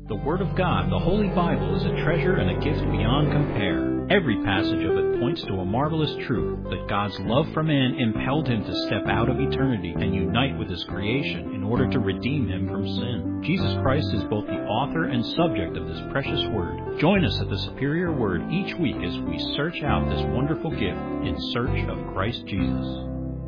The Word of God, the Holy Bible, is a treasure and a gift beyond compare. Every passage of it points to a marvelous truth that God's love for man impelled him to step out of eternity and unite with his creation in order to redeem him from sin. Jesus Christ is both the author and subject of this precious Word. Join us at the Superior Word each week as we search out this wonderful gift in search of Christ Jesus.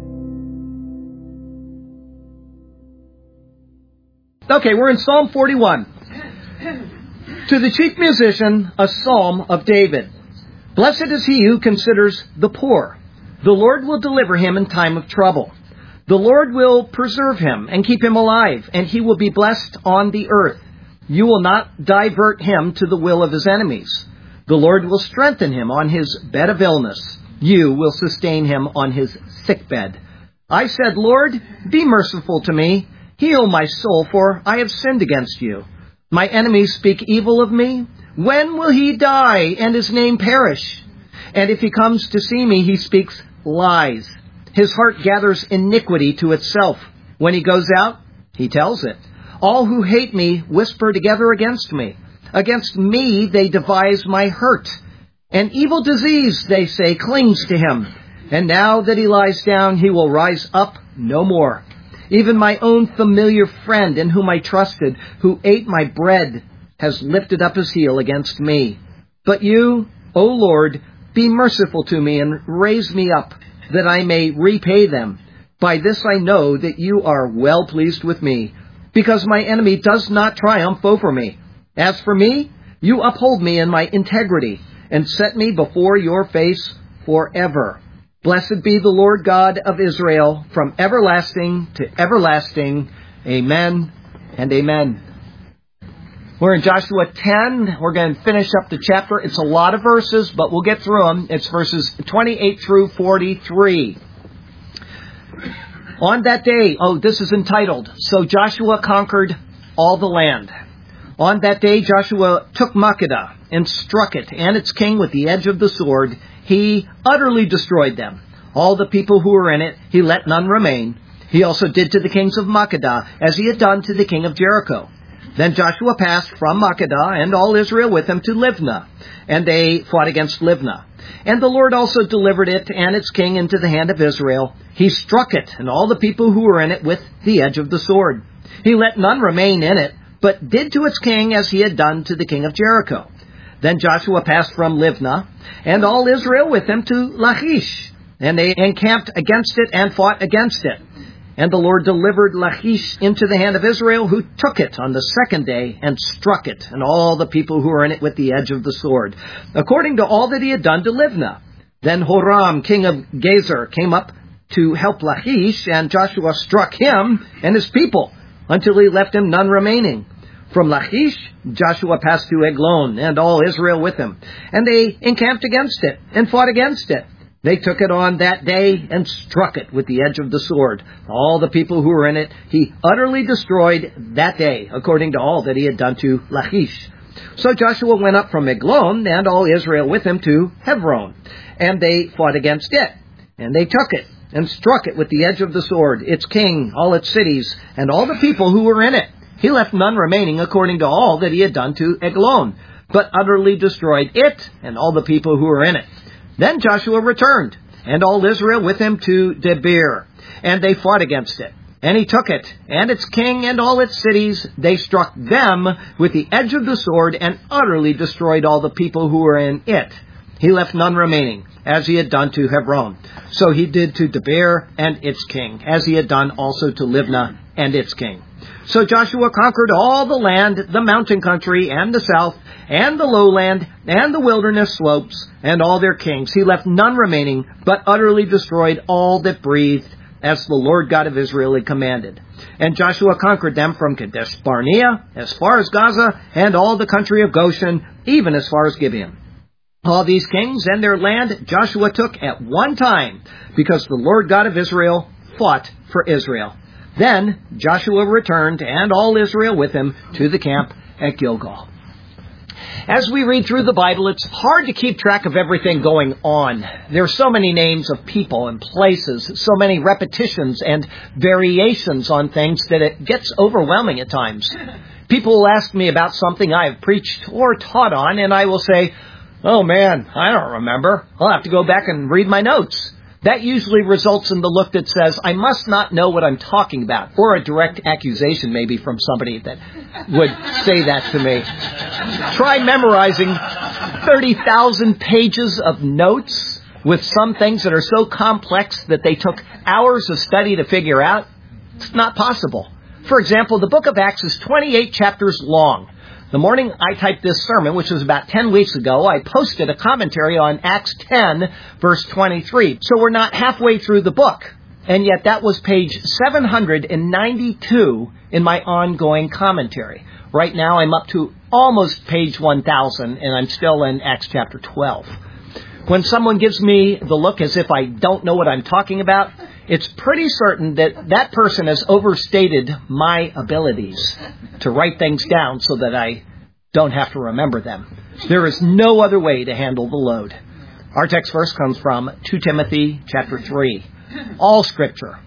Okay, we're in Psalm 41. To the chief musician, a psalm of David. Blessed is he who considers the poor. The Lord will deliver him in time of trouble. The Lord will preserve him and keep him alive, and he will be blessed on the earth. You will not divert him to the will of his enemies. The Lord will strengthen him on his bed of illness. You will sustain him on his sickbed. I said, Lord, be merciful to me. Heal my soul, for I have sinned against you. My enemies speak evil of me. When will he die and his name perish? And if he comes to see me, he speaks lies. His heart gathers iniquity to itself. When he goes out, he tells it. All who hate me whisper together against me. Against me they devise my hurt. An evil disease, they say, clings to him. And now that he lies down, he will rise up no more. Even my own familiar friend in whom I trusted, who ate my bread, has lifted up his heel against me. But you, O Lord, be merciful to me and raise me up, that I may repay them. By this I know that you are well pleased with me, because my enemy does not triumph over me. As for me, you uphold me in my integrity, and set me before your face forever. Blessed be the Lord God of Israel, from everlasting to everlasting. Amen and amen. We're in Joshua 10. We're going to finish up the chapter. It's a lot of verses, but we'll get through them. It's verses 28 through 43. On that day, this is entitled, So Joshua Conquered All the Land. On that day, Joshua took Makkedah and struck it and its king with the edge of the sword. He utterly destroyed them. All the people who were in it, he let none remain. He also did to the kings of Makkedah as he had done to the king of Jericho. Then Joshua passed from Makkedah and all Israel with him to Livnah, and they fought against Livnah. And the Lord also delivered it and its king into the hand of Israel. He struck it and all the people who were in it with the edge of the sword. He let none remain in it, but did to its king as he had done to the king of Jericho. Then Joshua passed from Livnah, and all Israel with him to Lachish. And they encamped against it and fought against it. And the Lord delivered Lachish into the hand of Israel, who took it on the second day and struck it, and all the people who were in it with the edge of the sword, according to all that he had done to Livnah. Then Horam, king of Gezer, came up to help Lachish, and Joshua struck him and his people, until he left him none remaining. From Lachish, Joshua passed to Eglon, and all Israel with him. And they encamped against it, and fought against it. They took it on that day, and struck it with the edge of the sword. All the people who were in it, he utterly destroyed that day, according to all that he had done to Lachish. So Joshua went up from Eglon, and all Israel with him to Hebron. And they fought against it. And they took it, and struck it with the edge of the sword, its king, all its cities, and all the people who were in it. He left none remaining according to all that he had done to Eglon, but utterly destroyed it and all the people who were in it. Then Joshua returned, and all Israel with him to Debir, and they fought against it. And he took it, and its king and all its cities. They struck them with the edge of the sword, and utterly destroyed all the people who were in it. He left none remaining, as he had done to Hebron. So he did to Debir and its king, as he had done also to Livnah and its king. So Joshua conquered all the land, the mountain country, and the south, and the lowland, and the wilderness slopes, and all their kings. He left none remaining, but utterly destroyed all that breathed, as the Lord God of Israel had commanded. And Joshua conquered them from Kadesh Barnea, as far as Gaza, and all the country of Goshen, even as far as Gibeon. All these kings and their land Joshua took at one time, because the Lord God of Israel fought for Israel. Then Joshua returned, and all Israel with him, to the camp at Gilgal. As we read through the Bible, it's hard to keep track of everything going on. There are so many names of people and places, so many repetitions and variations on things that it gets overwhelming at times. People will ask me about something I have preached or taught on, and I will say, "Oh man, I don't remember. I'll have to go back and read my notes." That usually results in the look that says, "I must not know what I'm talking about," or a direct accusation maybe from somebody that would say that to me. Try memorizing 30,000 pages of notes with some things that are so complex that they took hours of study to figure out. It's not possible. For example, the book of Acts is 28 chapters long. The morning I typed this sermon, which was about 10 weeks ago, I posted a commentary on Acts 10, verse 23. So we're not halfway through the book. And yet that was page 792 in my ongoing commentary. Right now I'm up to almost page 1000, and I'm still in Acts chapter 12. When someone gives me the look as if I don't know what I'm talking about, it's pretty certain that that person has overstated my abilities to write things down so that I don't have to remember them. There is no other way to handle the load. Our text verse comes from 2 Timothy chapter 3. All Scripture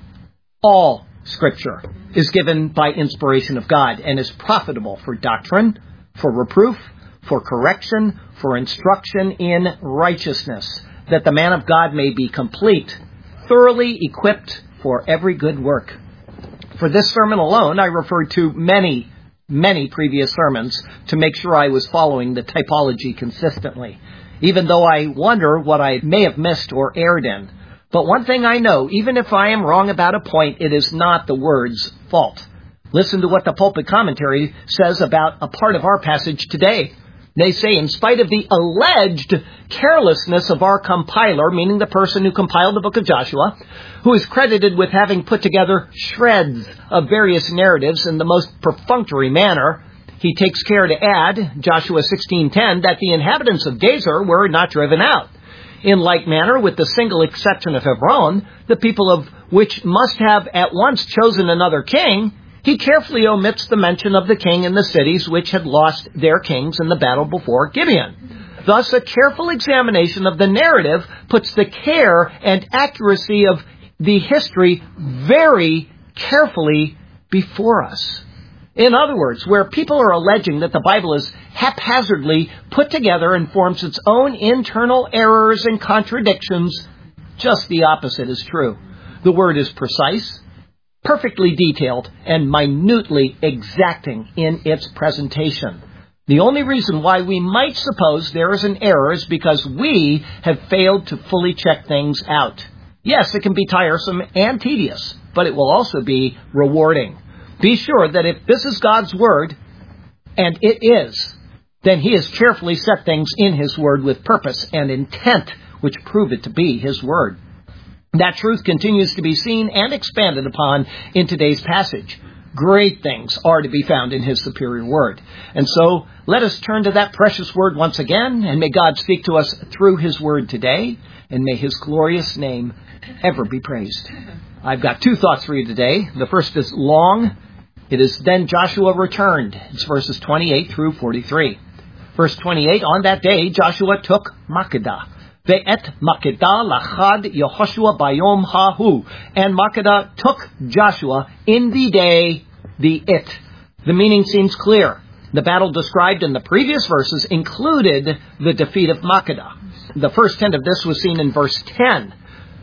is given by inspiration of God and is profitable for doctrine, for reproof, for correction, for instruction in righteousness, that the man of God may be complete, thoroughly equipped for every good work. For this sermon alone, I referred to many previous sermons to make sure I was following the typology consistently, even though I wonder what I may have missed or erred in. But one thing I know, even if I am wrong about a point, it is not the word's fault. Listen to what the pulpit commentary says about a part of our passage today. They say, in spite of the alleged carelessness of our compiler, meaning the person who compiled the book of Joshua, who is credited with having put together shreds of various narratives in the most perfunctory manner, he takes care to add, Joshua 16:10, that the inhabitants of Gezer were not driven out. In like manner, with the single exception of Hebron, the people of which must have at once chosen another king, he carefully omits the mention of the king in the cities which had lost their kings in the battle before Gibeon. Thus, a careful examination of the narrative puts the care and accuracy of the history very carefully before us. In other words, where people are alleging that the Bible is haphazardly put together and forms its own internal errors and contradictions, just the opposite is true. The word is precise, perfectly detailed, and minutely exacting in its presentation. The only reason why we might suppose there is an error is because we have failed to fully check things out. Yes, it can be tiresome and tedious, but it will also be rewarding. Be sure that if this is God's Word, and it is, then He has carefully set things in His Word with purpose and intent, which prove it to be His Word. That truth continues to be seen and expanded upon in today's passage. Great things are to be found in His superior Word. And so, let us turn to that precious Word once again, and may God speak to us through His Word today, and may His glorious name ever be praised. I've got two thoughts for you today. The first is long. It is then Joshua returned. It's verses 28 through 43. Verse 28, on that day Joshua took Makkedah. Ve'et Makkedah lachad Yehoshua bayom hahu. And Makkedah took Joshua in the day, the it. The meaning seems clear. The battle described in the previous verses included the defeat of Makkedah. The first hint of this was seen in verse 10.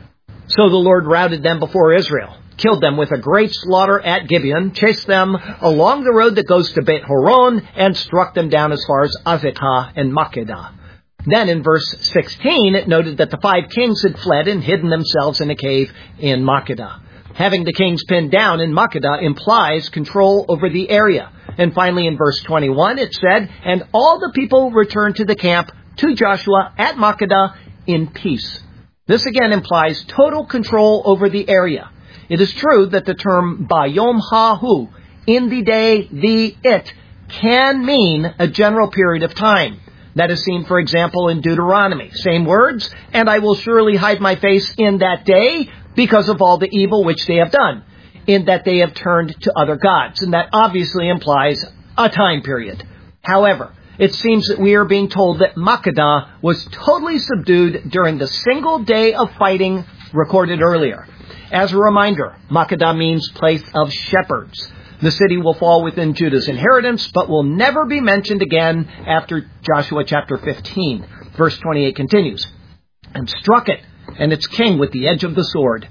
So the Lord routed them before Israel, killed them with a great slaughter at Gibeon, chased them along the road that goes to Beit Horon, and struck them down as far as Azekah and Makkedah. Then in verse 16, it noted that the 5 kings had fled and hidden themselves in a cave in Makkedah. Having the kings pinned down in Makkedah implies control over the area. And finally in verse 21, it said, and all the people returned to the camp to Joshua at Makkedah in peace. This again implies total control over the area. It is true that the term bayom hahu, in the day, the it, can mean a general period of time. That is seen, for example, in Deuteronomy. Same words, and I will surely hide my face in that day because of all the evil which they have done, in that they have turned to other gods. And that obviously implies a time period. However, it seems that we are being told that Makkedah was totally subdued during the single day of fighting recorded earlier. As a reminder, Makkedah means place of shepherds. The city will fall within Judah's inheritance, but will never be mentioned again after Joshua chapter 15. Verse 28 continues, and struck it and its king with the edge of the sword.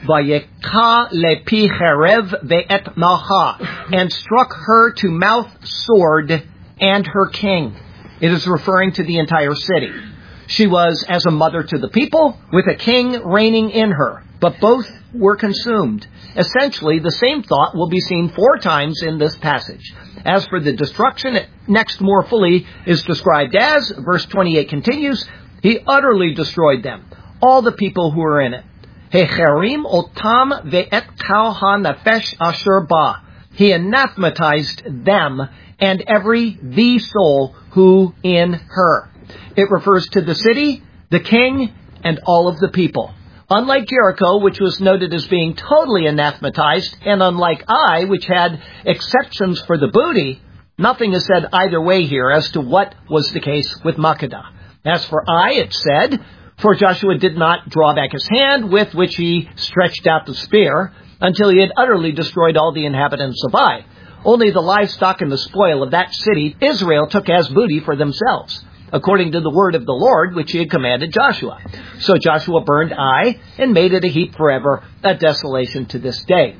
Vayeka lepi cherev ve'et malcha, and struck her to mouth sword and her king. It is referring to the entire city. She was as a mother to the people, with a king reigning in her, but both were consumed. Essentially, the same thought will be seen 4 times in this passage. As for the destruction, it next more fully is described as, verse 28 continues, he utterly destroyed them, all the people who were in it. Hecherim otam ve'et kal ha-nefesh asher ba. He anathematized them and every the soul who in her. It refers to the city, the king, and all of the people. Unlike Jericho, which was noted as being totally anathematized, and unlike Ai, which had exceptions for the booty, nothing is said either way here as to what was the case with Makkedah. As for Ai, it said, for Joshua did not draw back his hand with which he stretched out the spear until he had utterly destroyed all the inhabitants of Ai. Only the livestock and the spoil of that city Israel took as booty for themselves, according to the word of the Lord which he had commanded Joshua. So Joshua burned Ai and made it a heap forever, a desolation to this day.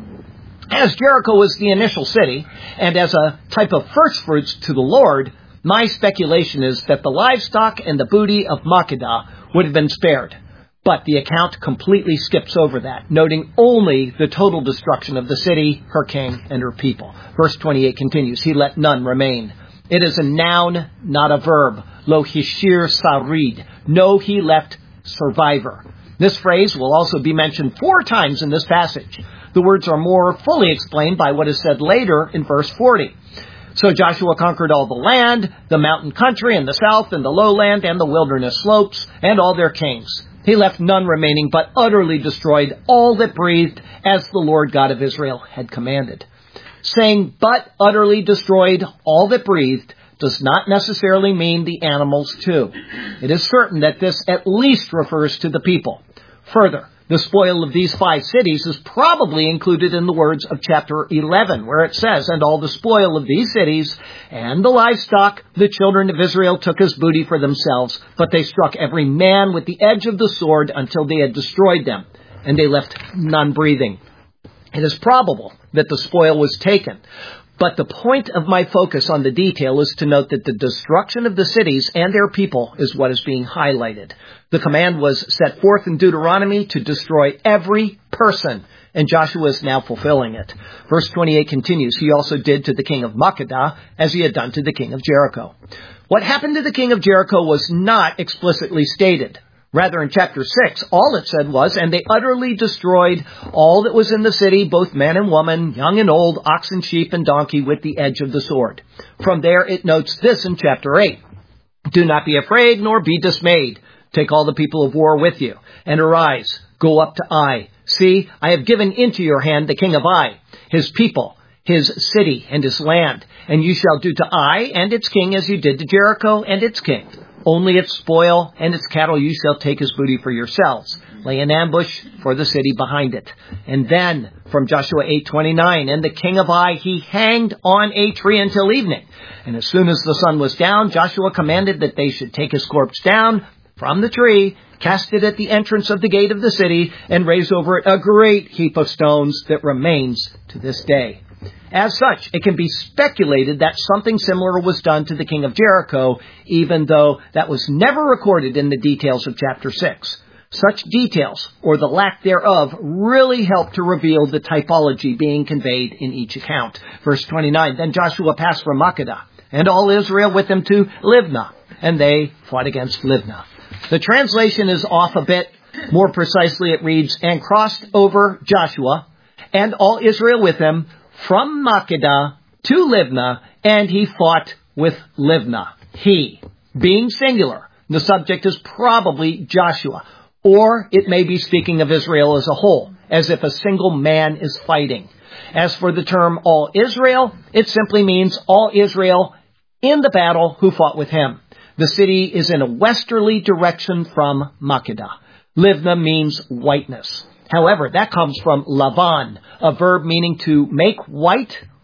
As Jericho was the initial city, and as a type of first fruits to the Lord, my speculation is that the livestock and the booty of Makkedah would have been spared. But the account completely skips over that, noting only the total destruction of the city, her king, and her people. Verse 28 continues, he let none remain. It is a noun, not a verb. Lo hishir sarid. No, he left survivor. This phrase will also be mentioned 4 times in this passage. The words are more fully explained by what is said later in verse 40. So Joshua conquered all the land, the mountain country in the south, and the lowland, and the wilderness slopes, and all their kings. He left none remaining, but utterly destroyed all that breathed, as the Lord God of Israel had commanded. Saying, but utterly destroyed all that breathed, does not necessarily mean the animals too. It is certain that this at least refers to the people. Further, the spoil of these 5 cities is probably included in the words of chapter 11, where it says, and all the spoil of these cities and the livestock the children of Israel took as booty for themselves, but they struck every man with the edge of the sword until they had destroyed them, and they left none breathing. It is probable that the spoil was taken, but the point of my focus on the detail is to note that the destruction of the cities and their people is what is being highlighted. The command was set forth in Deuteronomy to destroy every person, and Joshua is now fulfilling it. Verse 28 continues, he also did to the king of Makkedah as he had done to the king of Jericho. What happened to the king of Jericho was not explicitly stated. Rather, in chapter 6, all it said was, and they utterly destroyed all that was in the city, both man and woman, young and old, ox and sheep and donkey, with the edge of the sword. From there, it notes this in chapter 8. Do not be afraid, nor be dismayed. Take all the people of war with you, and arise, go up to Ai. See, I have given into your hand the king of Ai, his people, his city, and his land. And you shall do to Ai and its king as you did to Jericho and its king. Only its spoil and its cattle you shall take as booty for yourselves. Lay an ambush for the city behind it. And then, from Joshua 8:29, and the king of Ai he hanged on a tree until evening. And as soon as the sun was down, Joshua commanded that they should take his corpse down from the tree, cast it at the entrance of the gate of the city, and raise over it a great heap of stones that remains to this day. As such, it can be speculated that something similar was done to the king of Jericho, even though that was never recorded in the details of chapter 6. Such details, or the lack thereof, really help to reveal the typology being conveyed in each account. Verse 29, then Joshua passed from Makkedah, and all Israel with him to Libnah, and they fought against Libnah. The translation is off a bit. More precisely, it reads, and crossed over Joshua, and all Israel with him, from Makkedah to Libnah, and he fought with Libnah. He, being singular, the subject is probably Joshua, or it may be speaking of Israel as a whole, as if a single man is fighting. As for the term all Israel, it simply means all Israel in the battle who fought with him. The city is in a westerly direction from Makkedah. Libnah means whiteness. However, that comes from lavan, a verb meaning to make white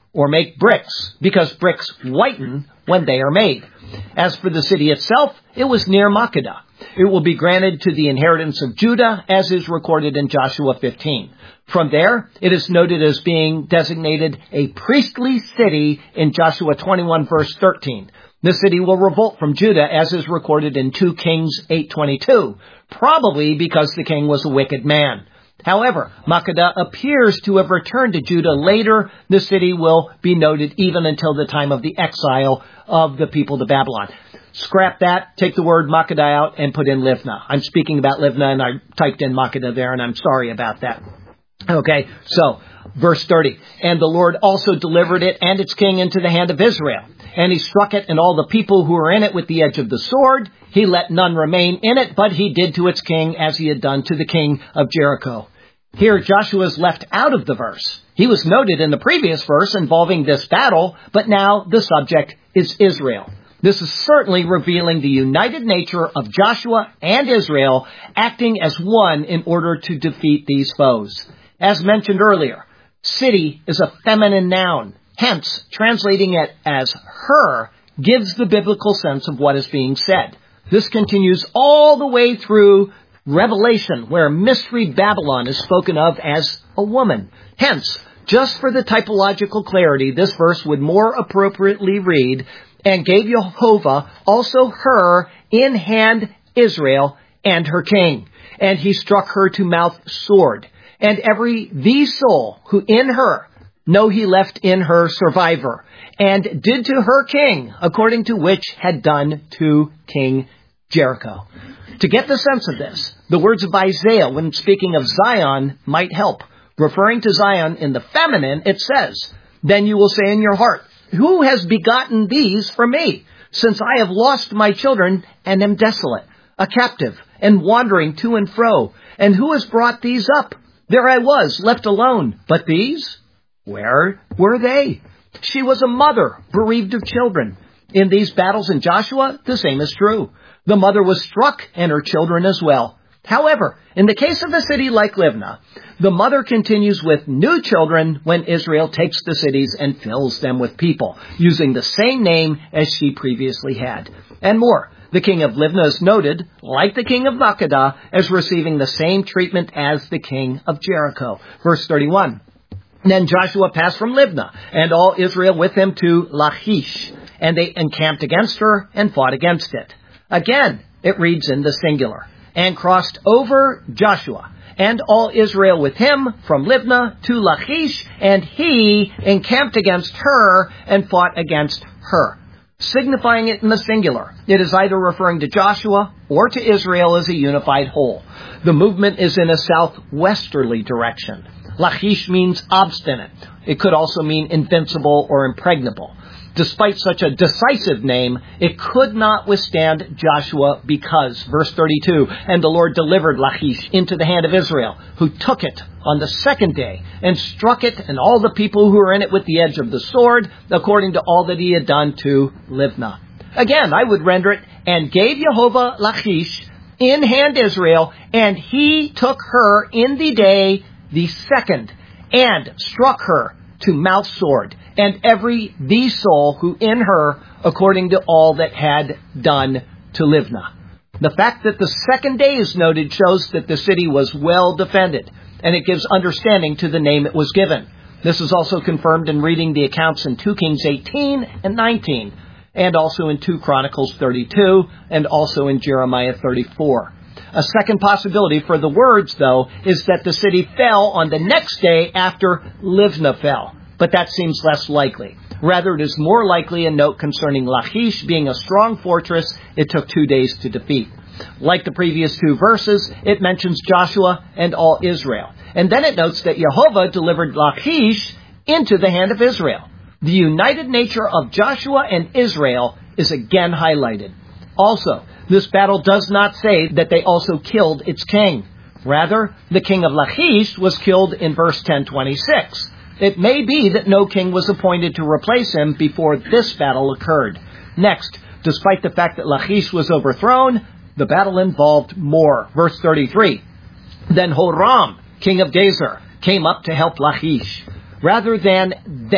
or make bricks, because bricks whiten when they are made. As for the city itself, it was near Makkedah. It will be granted to the inheritance of Judah, as is recorded in Joshua 15. From there, it is noted as being designated a priestly city in Joshua 21, verse 13. The city will revolt from Judah, as is recorded in 2 Kings 8:22, probably because the king was a wicked man. However, Makkedah appears to have returned to Judah later. The city will be noted even until the time of the exile of the people to Babylon. Scrap that, take the word Makkedah out, and put in Livnah. I'm speaking about Livnah, and I typed in Makkedah there, and I'm sorry about that. Okay, so, verse 30. And the Lord also delivered it and its king into the hand of Israel. And he struck it and all the people who were in it with the edge of the sword. He let none remain in it, but he did to its king as he had done to the king of Jericho. Here, Joshua is left out of the verse. He was noted in the previous verse involving this battle, but now the subject is Israel. This is certainly revealing the united nature of Joshua and Israel acting as one in order to defeat these foes. As mentioned earlier, city is a feminine noun. Hence, translating it as her gives the biblical sense of what is being said. This continues all the way through Revelation, where Mystery Babylon is spoken of as a woman. Hence, just for the typological clarity, this verse would more appropriately read, and gave Jehovah also her in hand Israel and her king. And he struck her to mouth sword. And every the soul who in her, no he left in her survivor, and did to her king, according to which had done to King Jericho. To get the sense of this, the words of Isaiah when speaking of Zion might help. Referring to Zion in the feminine, it says, "Then you will say in your heart, who has begotten these for me, since I have lost my children and am desolate, a captive, and wandering to and fro? And who has brought these up? There I was, left alone. But these? Where were they? She was a mother, bereaved of children." In these battles in Joshua, the same is true. The mother was struck, and her children as well. However, in the case of a city like Livnah, the mother continues with new children when Israel takes the cities and fills them with people, using the same name as she previously had. And more, the king of Livnah is noted, like the king of Makkedah, as receiving the same treatment as the king of Jericho. Verse 31. Then Joshua passed from Livnah, and all Israel with him to Lachish, and they encamped against her and fought against it. Again, it reads in the singular. And crossed over Joshua, and all Israel with him from Livnah to Lachish, and he encamped against her and fought against her. Signifying it in the singular, it is either referring to Joshua or to Israel as a unified whole. The movement is in a southwesterly direction. Lachish means obstinate. It could also mean invincible or impregnable. Despite such a decisive name, it could not withstand Joshua because, verse 32, and the Lord delivered Lachish into the hand of Israel, who took it on the second day, and struck it and all the people who were in it with the edge of the sword, according to all that he had done to Livnah. Again, I would render it, and gave Jehovah Lachish in hand Israel, and he took her in the day the second, and struck her to mouth sword, and every the soul who in her, according to all that had done to Livnah. The fact that the second day is noted shows that the city was well defended, and it gives understanding to the name it was given. This is also confirmed in reading the accounts in 2 Kings 18 and 19, and also in 2 Chronicles 32, and also in Jeremiah 34. A second possibility for the words, though, is that the city fell on the next day after Livnah fell. But that seems less likely. Rather, it is more likely a note concerning Lachish being a strong fortress it took 2 days to defeat. Like the previous 2 verses, it mentions Joshua and all Israel. And then it notes that Jehovah delivered Lachish into the hand of Israel. The united nature of Joshua and Israel is again highlighted. Also, this battle does not say that they also killed its king. Rather, the king of Lachish was killed in verse 10:26. It may be that no king was appointed to replace him before this battle occurred. Next, despite the fact that Lachish was overthrown, the battle involved more. Verse 33. Then Horam, king of Gezer, came up to help Lachish. Rather than then,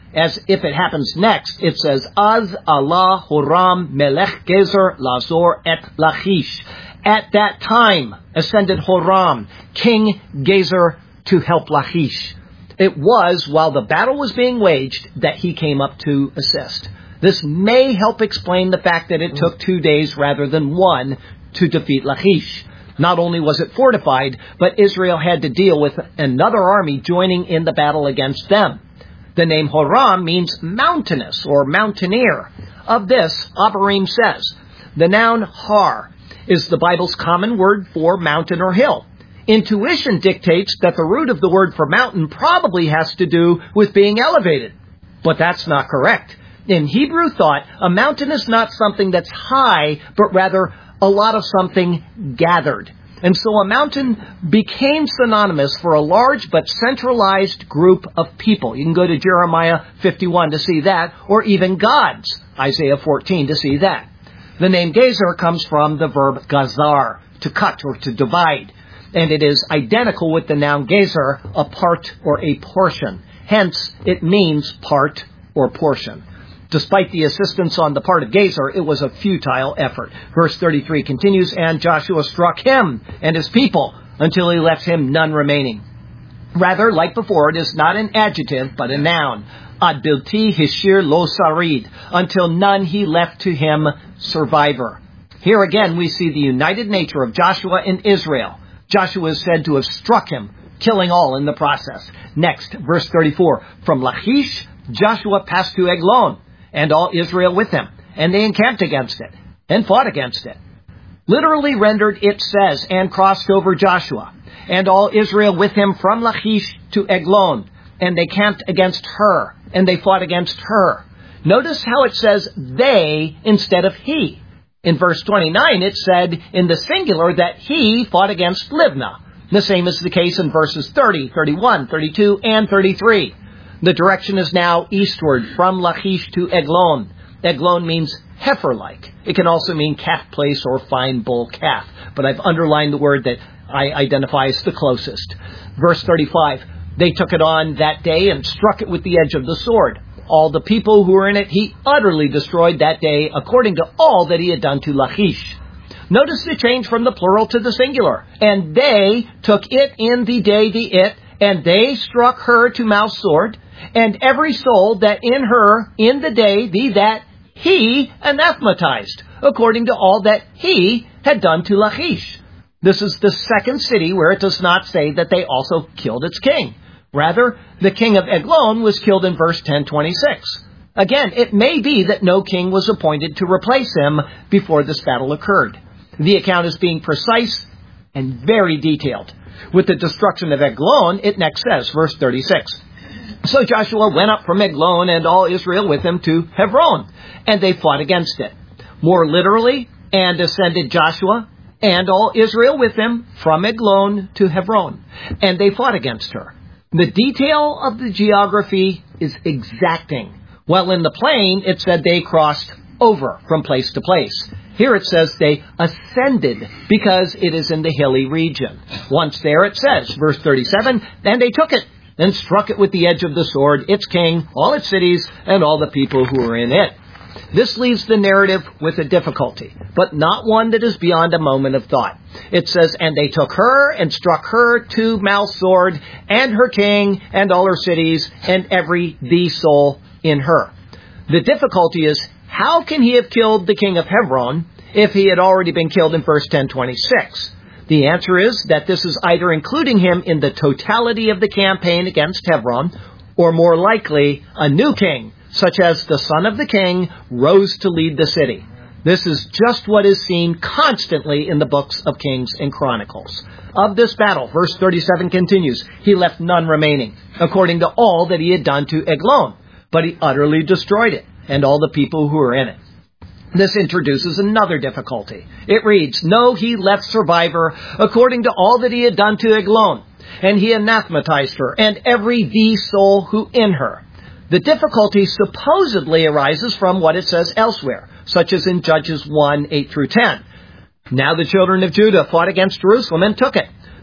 as if it happens next. It says, Az Allah Horam Melech Gezer Lazor et Lachish. At that time ascended Horam, King Gezer, to help Lachish. It was while the battle was being waged that he came up to assist. This may help explain the fact that it took 2 days rather than 1 to defeat Lachish. Not only was it fortified, but Israel had to deal with another army joining in the battle against them. The name Horam means mountainous or mountaineer. Of this, Abarim says, the noun har is the Bible's common word for mountain or hill. Intuition dictates that the root of the word for mountain probably has to do with being elevated. But that's not correct. In Hebrew thought, a mountain is not something that's high, but rather a lot of something gathered. And so a mountain became synonymous for a large but centralized group of people. You can go to Jeremiah 51 to see that, or even God's, Isaiah 14 to see that. The name Gezer comes from the verb gazar, to cut or to divide. And it is identical with the noun Gezer, a part or a portion. Hence, it means part or portion. Despite the assistance on the part of Gezer, it was a futile effort. Verse 33 continues, and Joshua struck him and his people until he left him none remaining. Rather, like before, it is not an adjective, but a noun. Ad bilti hishir lo sarid, until none he left to him survivor. Here again we see the united nature of Joshua and Israel. Joshua is said to have struck him, killing all in the process. Next, verse 34, from Lachish, Joshua passed to Eglon, and all Israel with him, and they encamped against it, and fought against it. Literally rendered, it says, and crossed over Joshua, and all Israel with him from Lachish to Eglon, and they camped against her, and they fought against her. Notice how it says they instead of he. In verse 29, it said in the singular that he fought against Libnah. The same is the case in verses 30, 31, 32, and 33. The direction is now eastward from Lachish to Eglon. Eglon means heifer-like. It can also mean calf place or fine bull calf. But I've underlined the word that I identify as the closest. Verse 35, they took it on that day and struck it with the edge of the sword. All the people who were in it he utterly destroyed that day, according to all that he had done to Lachish. Notice the change from the plural to the singular. And they took it in the day, the it, and they struck her to mouth sword, and every soul that in her, in the day, the that, he anathematized, according to all that he had done to Lachish. This is the second city where it does not say that they also killed its king. Rather, the king of Eglon was killed in verse 10:26. Again, it may be that no king was appointed to replace him before this battle occurred. The account is being precise and very detailed. With the destruction of Eglon, it next says, verse 36, so Joshua went up from Eglon and all Israel with him to Hebron, and they fought against it. More literally, and ascended Joshua and all Israel with him from Eglon to Hebron, and they fought against her. The detail of the geography is exacting. While in the plain, it said they crossed over from place to place. Here it says they ascended because it is in the hilly region. Once there it says, verse 37, and they took it and struck it with the edge of the sword, its king, all its cities, and all the people who were in it. This leaves the narrative with a difficulty, but not one that is beyond a moment of thought. It says, and they took her and struck her to mouth sword, and her king, and all her cities, and every the soul in her. The difficulty is, how can he have killed the king of Hebron if he had already been killed in verse 10:26? The answer is that this is either including him in the totality of the campaign against Hebron, or more likely, a new king, such as the son of the king, rose to lead the city. This is just what is seen constantly in the books of Kings and Chronicles. Of this battle, verse 37 continues, he left none remaining, according to all that he had done to Eglon, but he utterly destroyed it, and all the people who were in it. This introduces another difficulty. It reads, no, he left survivor according to all that he had done to Eglon, and he anathematized her, and every the soul who in her. The difficulty supposedly arises from what it says elsewhere, such as in Judges 1, 8 through 10. Now the children of Judah fought against Jerusalem and took it.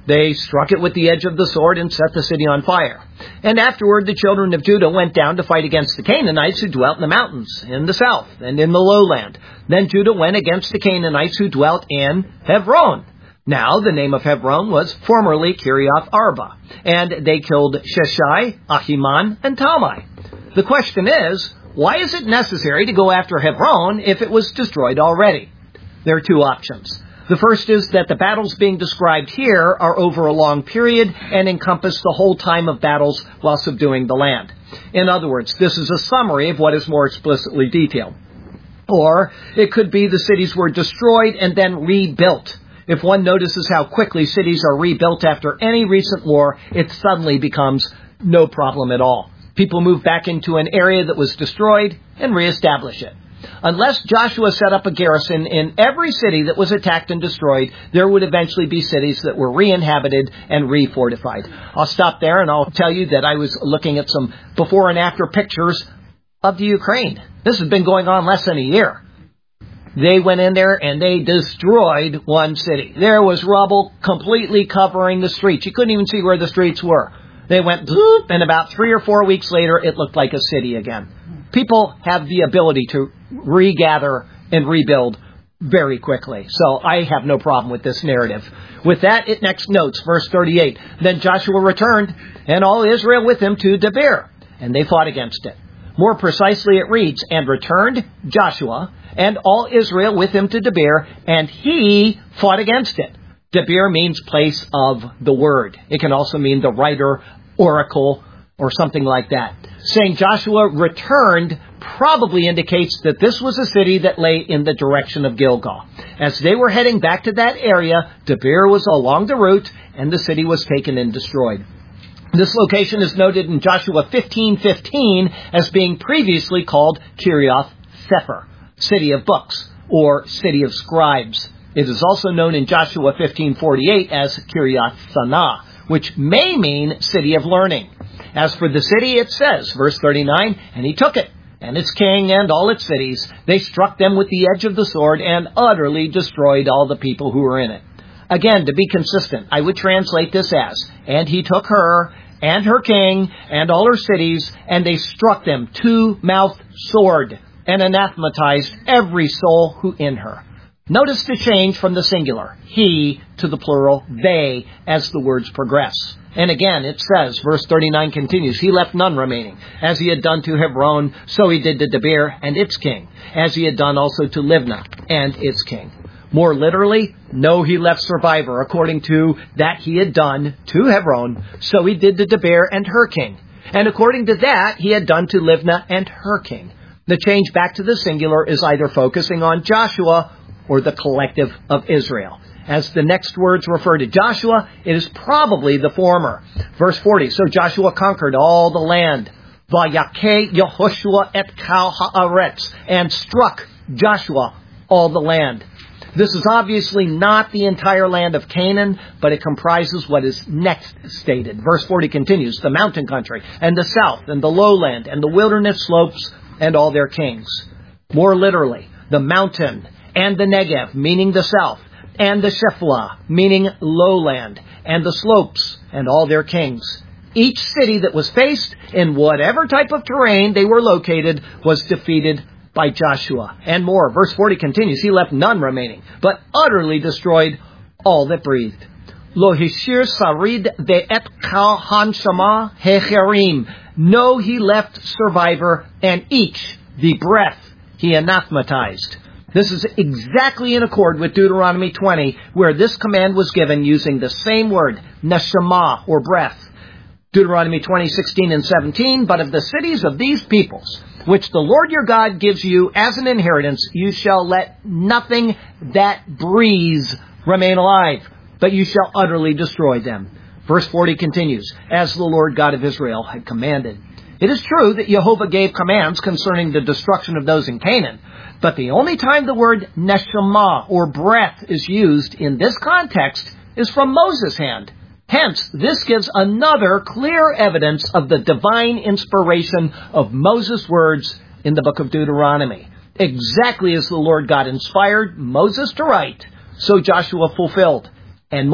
They struck it with the edge of the sword and set the city on fire. And afterward, the children of Judah went down to fight against the Canaanites who dwelt in the mountains, in the south, and in the lowland. Then Judah went against the Canaanites who dwelt in Hebron. Now, the name of Hebron was formerly Kiriath Arba, and they killed Sheshai, Ahiman, and Talmai. The question is, why is it necessary to go after Hebron if it was destroyed already? There are two options. The first is that the battles being described here are over a long period and encompass the whole time of battles while subduing the land. In other words, this is a summary of what is more explicitly detailed. Or it could be the cities were destroyed and then rebuilt. If one notices how quickly cities are rebuilt after any recent war, it suddenly becomes no problem at all. People move back into an area that was destroyed and reestablish it. Unless Joshua set up a garrison in every city that was attacked and destroyed, there would eventually be cities that were re-inhabited and re-fortified. I'll stop there and I'll tell you that I was looking at some before and after pictures of the Ukraine. This has been going on less than a year. They went in there and they destroyed one city. There was rubble completely covering the streets. You couldn't even see where the streets were. They went, bloop, and about 3 or 4 weeks later, it looked like a city again. People have the ability to regather and rebuild very quickly. So I have no problem with this narrative. With that, it next notes, verse 38. Then Joshua returned, and all Israel with him to Debir, and they fought against it. More precisely, it reads, and returned Joshua and all Israel with him to Debir, and he fought against it. Debir means place of the word. It can also mean the writer, oracle, or something like that. Saying Joshua returned probably indicates that this was a city that lay in the direction of Gilgal. As they were heading back to that area, Debir was along the route, and the city was taken and destroyed. This location is noted in Joshua 15:15 as being previously called Kiriath Sefer, city of books, or city of scribes. It is also known in Joshua 15:48 as Kiriath Sanah, which may mean city of learning. As for the city, it says, verse 39, and he took it, and its king and all its cities. They struck them with the edge of the sword and utterly destroyed all the people who were in it. Again, to be consistent, I would translate this as, and he took her and her king and all her cities, and they struck them two-mouthed sword and anathematized every soul who in her. Notice the change from the singular, he, to the plural, they, as the words progress. And again, it says, verse 39 continues, he left none remaining. As he had done to Hebron, so he did to Debir and its king, as he had done also to Libnah and its king. More literally, no, he left survivor, according to that he had done to Hebron, so he did to Debir and her king. And according to that, he had done to Libnah and her king. The change back to the singular is either focusing on Joshua or the collective of Israel. As the next words refer to Joshua, it is probably the former. Verse 40, so Joshua conquered all the land. Vayakeh Yehoshua et kal haaretz, and struck Joshua all the land. This is obviously not the entire land of Canaan, but it comprises what is next stated. Verse 40 continues, the mountain country, and the south, and the lowland, and the wilderness slopes, and all their kings. More literally, the mountain, and the Negev, meaning the south, and the Shephelah, meaning lowland, and the slopes, and all their kings. Each city that was faced, in whatever type of terrain they were located, was defeated by Joshua. And more. Verse 40 continues, he left none remaining, but utterly destroyed all that breathed. Lo hishir sarid ve'et kal hanshama hecherim. No, he left survivor, and each, the breath, he anathematized. This is exactly in accord with Deuteronomy 20, where this command was given using the same word, neshama, or breath. Deuteronomy 20, 16 and 17, but of the cities of these peoples, which the Lord your God gives you as an inheritance, you shall let nothing that breathes remain alive, but you shall utterly destroy them. Verse 40 continues, as the Lord God of Israel had commanded. It is true that Jehovah gave commands concerning the destruction of those in Canaan, but the only time the word neshama, or breath, is used in this context is from Moses' hand. Hence, this gives another clear evidence of the divine inspiration of Moses' words in the book of Deuteronomy. Exactly as the Lord God inspired Moses to write, so Joshua fulfilled. And more,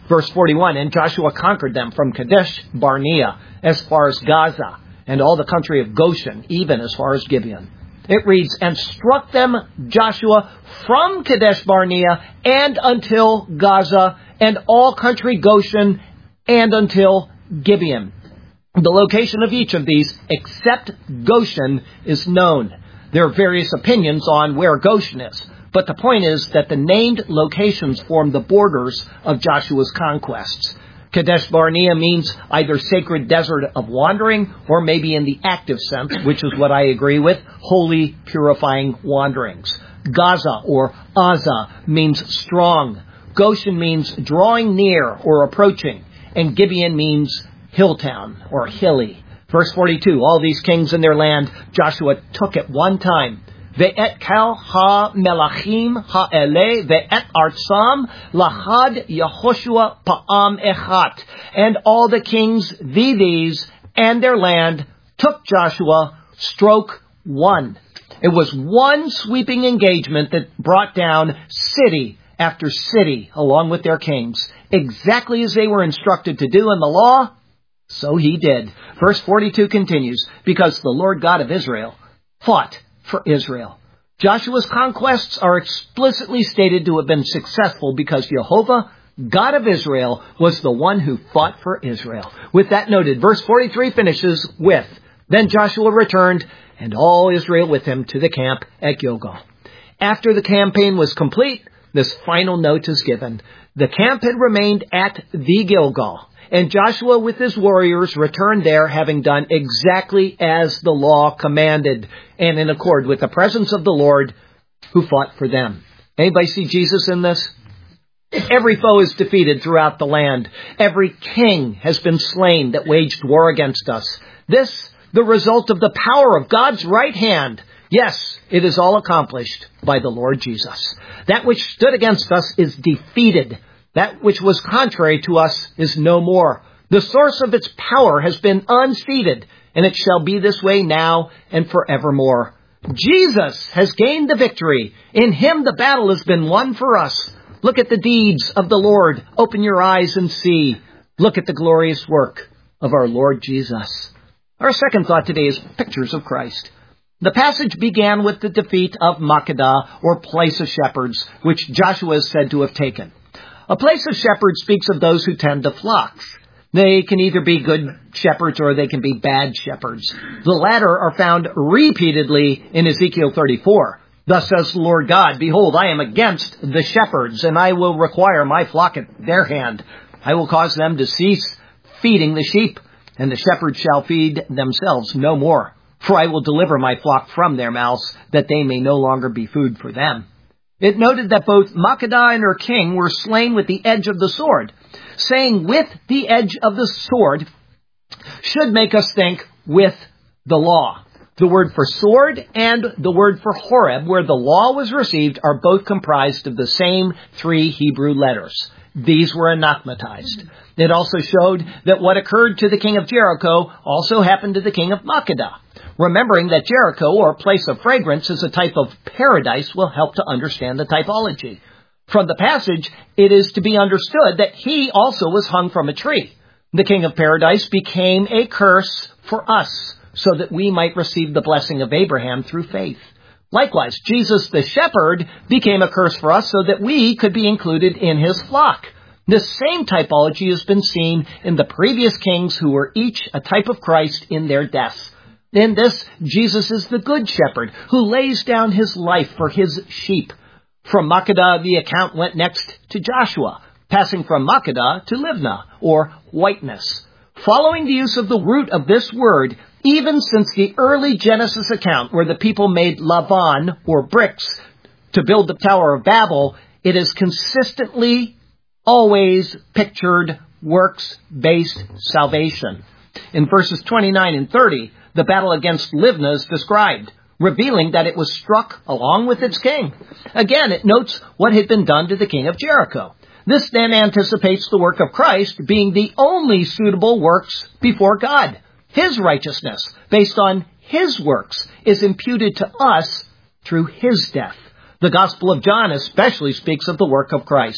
Verse 41, and Joshua conquered them from Kadesh Barnea as far as Gaza, and all the country of Goshen, even as far as Gibeon. It reads, and struck them Joshua from Kadesh Barnea and until Gaza, and all country Goshen, and until Gibeon. The location of each of these, except Goshen, is known. There are various opinions on where Goshen is, but the point is that the named locations form the borders of Joshua's conquests. Kadesh Barnea means either sacred desert of wandering, or maybe in the active sense, which is what I agree with, holy, purifying wanderings. Gaza, or Aza, means strong. Goshen means drawing near or approaching. And Gibeon means hill town, or hilly. Verse 42, all these kings in their land Joshua took at one time. Ve'et kal ha-melachim ha'ele ve'et artsam lahad Yehoshua pa'am echat. And all the kings, these, and their land took Joshua, stroke one. It was one sweeping engagement that brought down city after city along with their kings. Exactly as they were instructed to do in the law, so he did. Verse 42 continues, because the Lord God of Israel fought for Israel. Joshua's conquests are explicitly stated to have been successful because Jehovah, God of Israel, was the one who fought for Israel. With that noted, verse 43 finishes with, then Joshua returned, and all Israel with him to the camp at Gilgal. After the campaign was complete, this final note is given. The camp had remained at the Gilgal, and Joshua with his warriors returned there, having done exactly as the law commanded, and in accord with the presence of the Lord who fought for them. Anybody see Jesus in this? Every foe is defeated throughout the land. Every king has been slain that waged war against us. This, the result of the power of God's right hand. Yes, it is all accomplished by the Lord Jesus. That which stood against us is defeated. That which was contrary to us is no more. The source of its power has been unseated, and it shall be this way now and forevermore. Jesus has gained the victory. In him the battle has been won for us. Look at the deeds of the Lord. Open your eyes and see. Look at the glorious work of our Lord Jesus. Our second thought today is pictures of Christ. The passage began with the defeat of Makkedah, or place of shepherds, which Joshua is said to have taken. A place of shepherds speaks of those who tend to flocks. They can either be good shepherds or they can be bad shepherds. The latter are found repeatedly in Ezekiel 34. Thus says the Lord God, behold, I am against the shepherds, and I will require my flock at their hand. I will cause them to cease feeding the sheep, and the shepherds shall feed themselves no more. For I will deliver my flock from their mouths, that they may no longer be food for them. It noted that both Makkedah and her king were slain with the edge of the sword. Saying with the edge of the sword should make us think with the law. The word for sword and the word for Horeb, where the law was received, are both comprised of the same three Hebrew letters. These were anathematized. It also showed that what occurred to the king of Jericho also happened to the king of Makkedah. Remembering that Jericho, or place of fragrance, is a type of paradise will help to understand the typology. From the passage, it is to be understood that he also was hung from a tree. The king of paradise became a curse for us, so that we might receive the blessing of Abraham through faith. Likewise, Jesus the shepherd became a curse for us so that we could be included in his flock. This same typology has been seen in the previous kings who were each a type of Christ in their deaths. In this, Jesus is the good shepherd who lays down his life for his sheep. From Makkedah, the account went next to Joshua, passing from Makkedah to Libnah, or whiteness. Following the use of the root of this word, even since the early Genesis account where the people made lavan, or bricks, to build the Tower of Babel, it is consistently always pictured works-based salvation. In verses 29 and 30, the battle against Libnah is described, revealing that it was struck along with its king. Again, it notes what had been done to the king of Jericho. This then anticipates the work of Christ being the only suitable works before God. His righteousness, based on his works, is imputed to us through his death. The Gospel of John especially speaks of the work of Christ.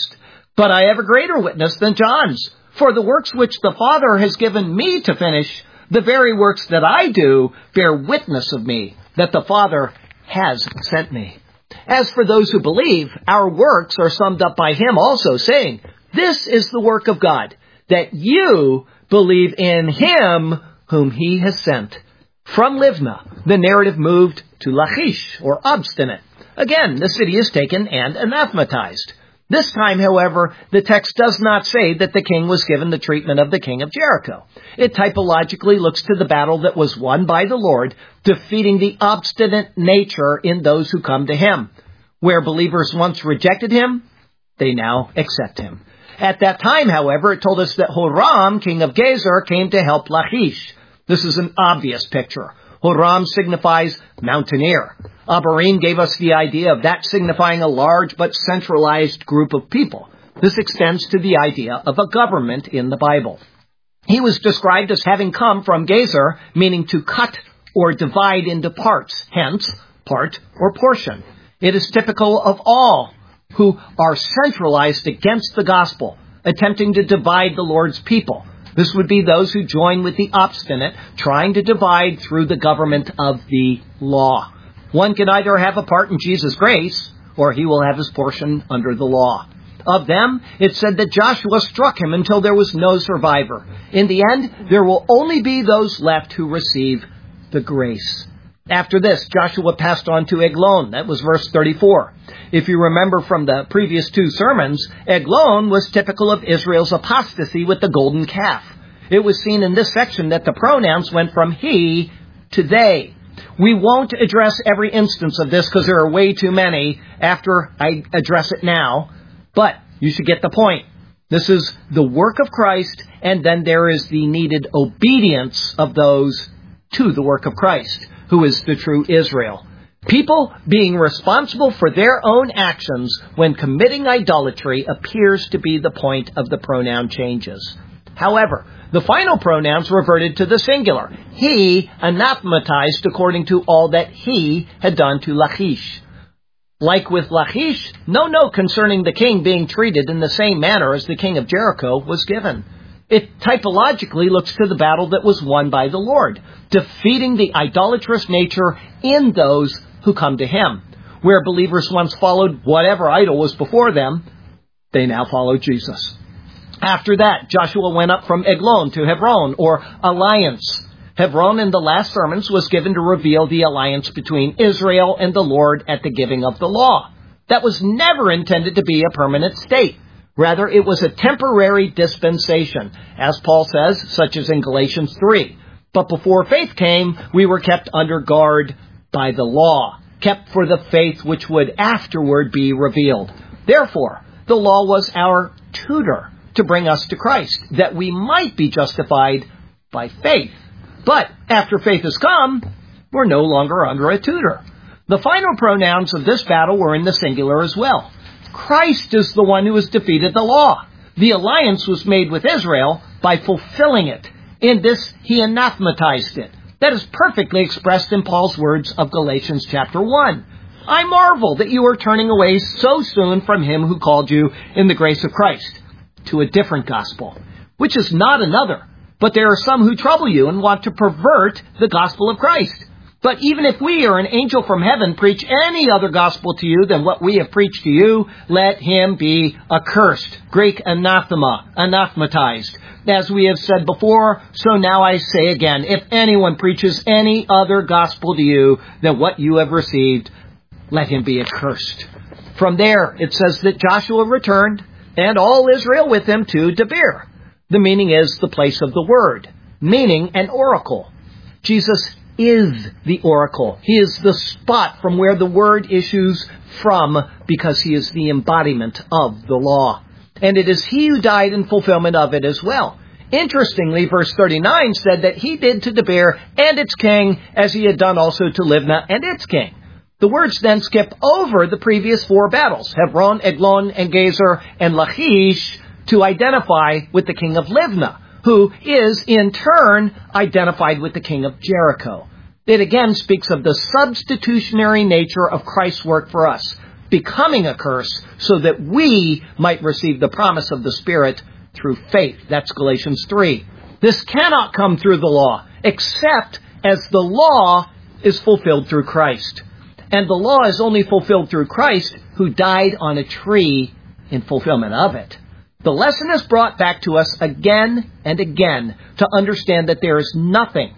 But I have a greater witness than John's. For the works which the Father has given me to finish, the very works that I do, bear witness of me, that the Father has sent me. As for those who believe, our works are summed up by him also, saying, this is the work of God, that you believe in him whom he has sent. From Livna, the narrative moved to Lachish, or obstinate. Again, the city is taken and anathematized. This time, however, the text does not say that the king was given the treatment of the king of Jericho. It typologically looks to the battle that was won by the Lord, defeating the obstinate nature in those who come to him. Where believers once rejected him, they now accept him. At that time, however, it told us that Horam, king of Gezer, came to help Lachish. This is an obvious picture. Horam signifies mountaineer. Abarim gave us the idea of that signifying a large but centralized group of people. This extends to the idea of a government in the Bible. He was described as having come from Gezer, meaning to cut or divide into parts, hence, part or portion. It is typical of all who are centralized against the gospel, attempting to divide the Lord's people. This would be those who join with the obstinate, trying to divide through the government of the law. One can either have a part in Jesus' grace, or he will have his portion under the law. Of them, it said that Joshua struck him until there was no survivor. In the end, there will only be those left who receive the grace. After this, Joshua passed on to Eglon. That was verse 34. If you remember from the previous two sermons, Eglon was typical of Israel's apostasy with the golden calf. It was seen in this section that the pronouns went from he to they. We won't address every instance of this because there are way too many after I address it now, but you should get the point. This is the work of Christ, and then there is the needed obedience of those to the work of Christ, who is the true Israel. People being responsible for their own actions when committing idolatry appears to be the point of the pronoun changes. However, the final pronouns reverted to the singular. He anathematized according to all that he had done to Lachish. Like with Lachish, no note concerning the king being treated in the same manner as the king of Jericho was given. It typologically looks to the battle that was won by the Lord, defeating the idolatrous nature in those who come to him. Where believers once followed whatever idol was before them, they now follow Jesus. After that, Joshua went up from Eglon to Hebron, or alliance. Hebron in the last sermons was given to reveal the alliance between Israel and the Lord at the giving of the law. That was never intended to be a permanent state. Rather, it was a temporary dispensation, as Paul says, such as in Galatians 3. But before faith came, we were kept under guard by the law, kept for the faith which would afterward be revealed. Therefore, the law was our tutor to bring us to Christ, that we might be justified by faith. But after faith has come, we're no longer under a tutor. The final pronouns of this battle were in the singular as well. Christ is the one who has defeated the law. The alliance was made with Israel by fulfilling it. In this, he anathematized it. That is perfectly expressed in Paul's words of Galatians chapter 1. I marvel that you are turning away so soon from him who called you in the grace of Christ to a different gospel, which is not another. But there are some who trouble you and want to pervert the gospel of Christ. But even if we or an angel from heaven preach any other gospel to you than what we have preached to you, let him be accursed. Greek anathema, anathematized. As we have said before, so now I say again, if anyone preaches any other gospel to you than what you have received, let him be accursed. From there, it says that Joshua returned, and all Israel with him to Debir. The meaning is the place of the word, meaning an oracle. Jesus is the oracle. He is the spot from where the word issues from, because he is the embodiment of the law. And it is he who died in fulfillment of it as well. Interestingly, verse 39 said that he did to Debir and its king as he had done also to Livna and its king. The words then skip over the previous four battles, Hebron, Eglon, and Gezer, and Lachish, to identify with the king of Livna, who is in turn identified with the king of Jericho. It again speaks of the substitutionary nature of Christ's work for us. becoming a curse so that we might receive the promise of the Spirit through faith. That's Galatians 3. This cannot come through the law, except as the law is fulfilled through Christ. And the law is only fulfilled through Christ, who died on a tree in fulfillment of it. The lesson is brought back to us again and again to understand that there is nothing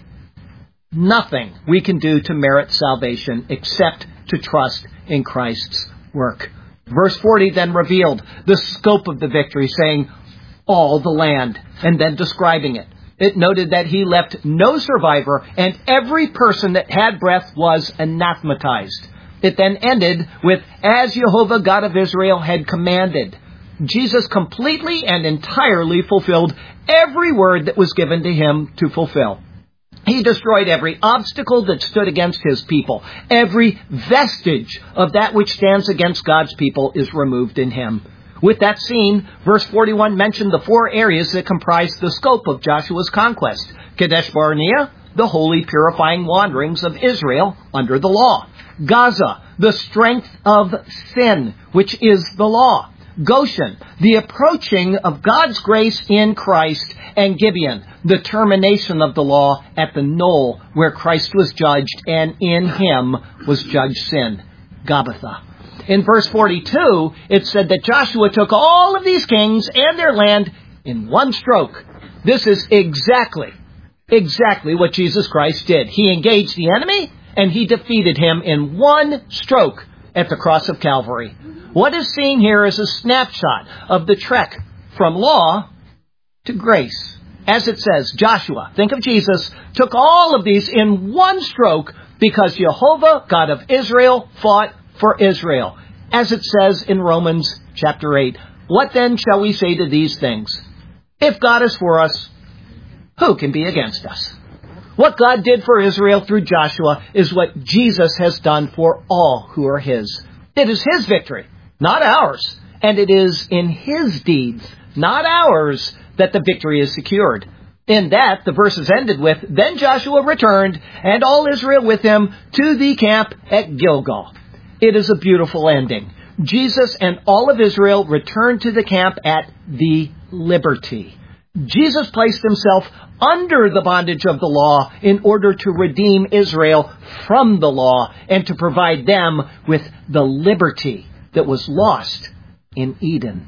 we can do to merit salvation except to trust in Christ's work. Verse 40 then revealed the scope of the victory, saying, all the land, and then describing it. It noted that he left no survivor, and every person that had breath was anathematized. It then ended with, as Jehovah God of Israel had commanded. Jesus completely and entirely fulfilled every word that was given to him to fulfill. He destroyed every obstacle that stood against his people. Every vestige of that which stands against God's people is removed in him. With that scene, verse 41 mentioned the 4 areas that comprise the scope of Joshua's conquest. Kadesh Barnea, the holy purifying wanderings of Israel under the law. Gaza, the strength of sin, which is the law. Goshen, the approaching of God's grace in Christ. And Gibeon, the termination of the law at the knoll where Christ was judged, and in him was judged sin. Gabbatha. In verse 42, it said that Joshua took all of these kings and their land in one stroke. This is exactly what Jesus Christ did. He engaged the enemy, and he defeated him in one stroke at the cross of Calvary. What is seen here is a snapshot of the trek from law to grace. As it says, Joshua, think of Jesus, took all of these in one stroke because Jehovah, God of Israel, fought for Israel. As it says in Romans chapter 8, what then shall we say to these things? If God is for us, who can be against us? What God did for Israel through Joshua is what Jesus has done for all who are his. It is his victory, not ours. And it is in his deeds, not ours, that the victory is secured. In that, the verses ended with, then Joshua returned, and all Israel with him, to the camp at Gilgal. It is a beautiful ending. Jesus and all of Israel returned to the camp at the liberty. Jesus placed himself under the bondage of the law in order to redeem Israel from the law and to provide them with the liberty that was lost in Eden.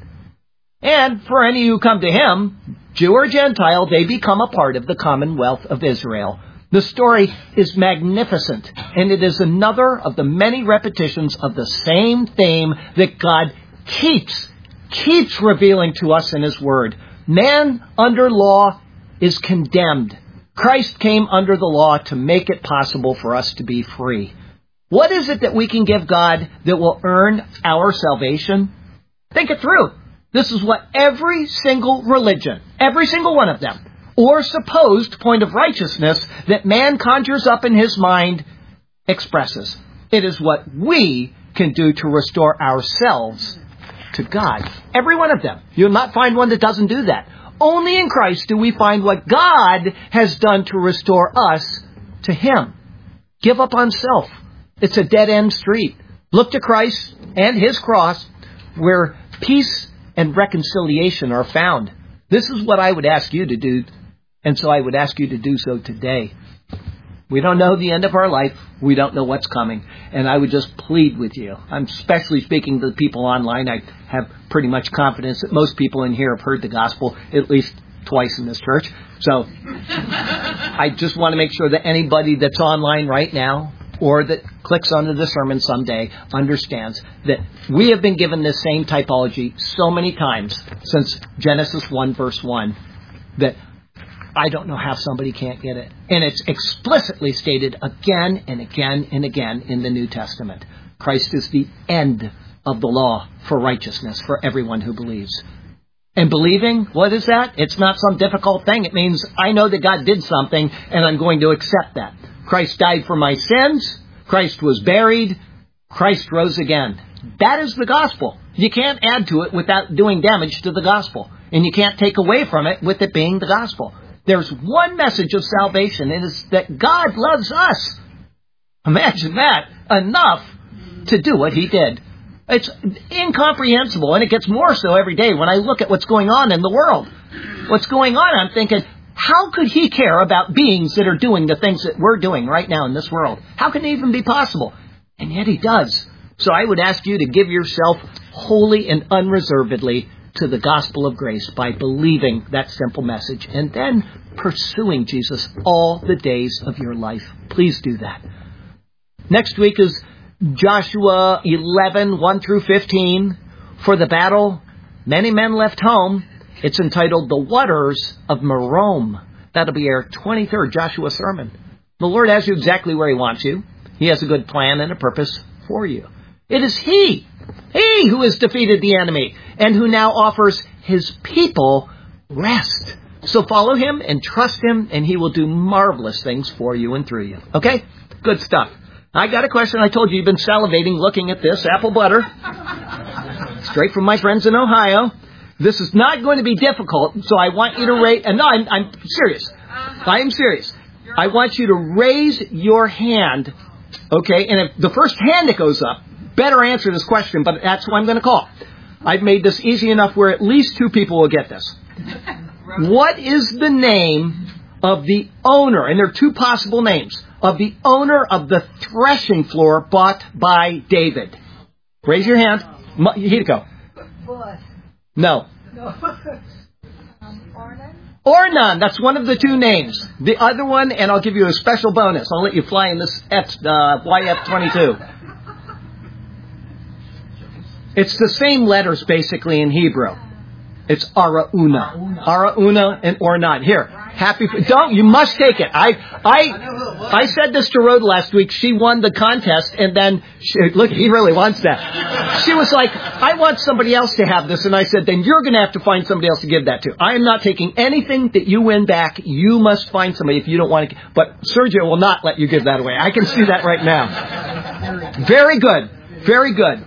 And for any who come to him, Jew or Gentile, they become a part of the commonwealth of Israel. The story is magnificent, and it is another of the many repetitions of the same theme that God keeps revealing to us in his word. Man under law is condemned. Christ came under the law to make it possible for us to be free. What is it that we can give God that will earn our salvation? Think it through. This is what every single religion, every single one of them, or supposed point of righteousness that man conjures up in his mind expresses. It is what we can do to restore ourselves to God. Every one of them. You'll not find one that doesn't do that. Only in Christ do we find what God has done to restore us to him. Give up on self. It's a dead-end street. Look to Christ and his cross where peace and reconciliation are found. This is what I would ask you to do, and so I would ask you to do so today. We don't know the end of our life. We don't know what's coming. And I would just plead with you. I'm especially speaking to the people online. I have pretty much confidence that most people in here have heard the gospel at least twice in this church. So I just want to make sure that anybody that's online right now or that clicks onto the sermon someday understands that we have been given this same typology so many times since Genesis 1 verse 1 that I don't know how somebody can't get it. And it's explicitly stated again and again and again in the New Testament. Christ is the end of the law for righteousness for everyone who believes. And believing, what is that? It's not some difficult thing. It means I know that God did something and I'm going to accept that. Christ died for my sins. Christ was buried. Christ rose again. That is the gospel. You can't add to it without doing damage to the gospel. And you can't take away from it with it being the gospel. There's one message of salvation, and it's that God loves us. Imagine that. Enough to do what he did. It's incomprehensible, and it gets more so every day when I look at what's going on in the world. What's going on, I'm thinking, how could he care about beings that are doing the things that we're doing right now in this world? How can it even be possible? And yet he does. So I would ask you to give yourself wholly and unreservedly to the gospel of grace by believing that simple message and then pursuing Jesus all the days of your life. Please do that. Next week is Joshua 11, 1 through 15. For the battle, many men left home. It's entitled The Waters of Merom. That'll be our 23rd Joshua sermon. The Lord has you exactly where he wants you. He has a good plan and a purpose for you. It is He who has defeated the enemy and who now offers His people rest. So follow Him and trust Him, and He will do marvelous things for you and through you. Okay? Good stuff. I got a question. I told you you've been salivating looking at this apple butter. Straight from my friends in Ohio. This is not going to be difficult, so I want you to raise... And no, I'm serious. I am serious. I want you to raise your hand, okay? And if the first hand that goes up, better answer this question, but that's who I'm going to call. I've made this easy enough where at least 2 people will get this. What is the name of the owner, and there are 2 possible names, of the owner of the threshing floor bought by David? Raise your hand. Here you go. No. Ornan. That's one of the 2 names. The other one, and I'll give you a special bonus. I'll let you fly in this YF-22. It's the same letters basically in Hebrew. It's Araunah. Araunah and Ornan. Here. You must take it. I said this to Rhoda last week. She won the contest, and then, look, he really wants that. She was like, I want somebody else to have this. And I said, then you're going to have to find somebody else to give that to. I am not taking anything that you win back. You must find somebody if you don't want to. But Sergio will not let you give that away. I can see that right now. Very good. Very good.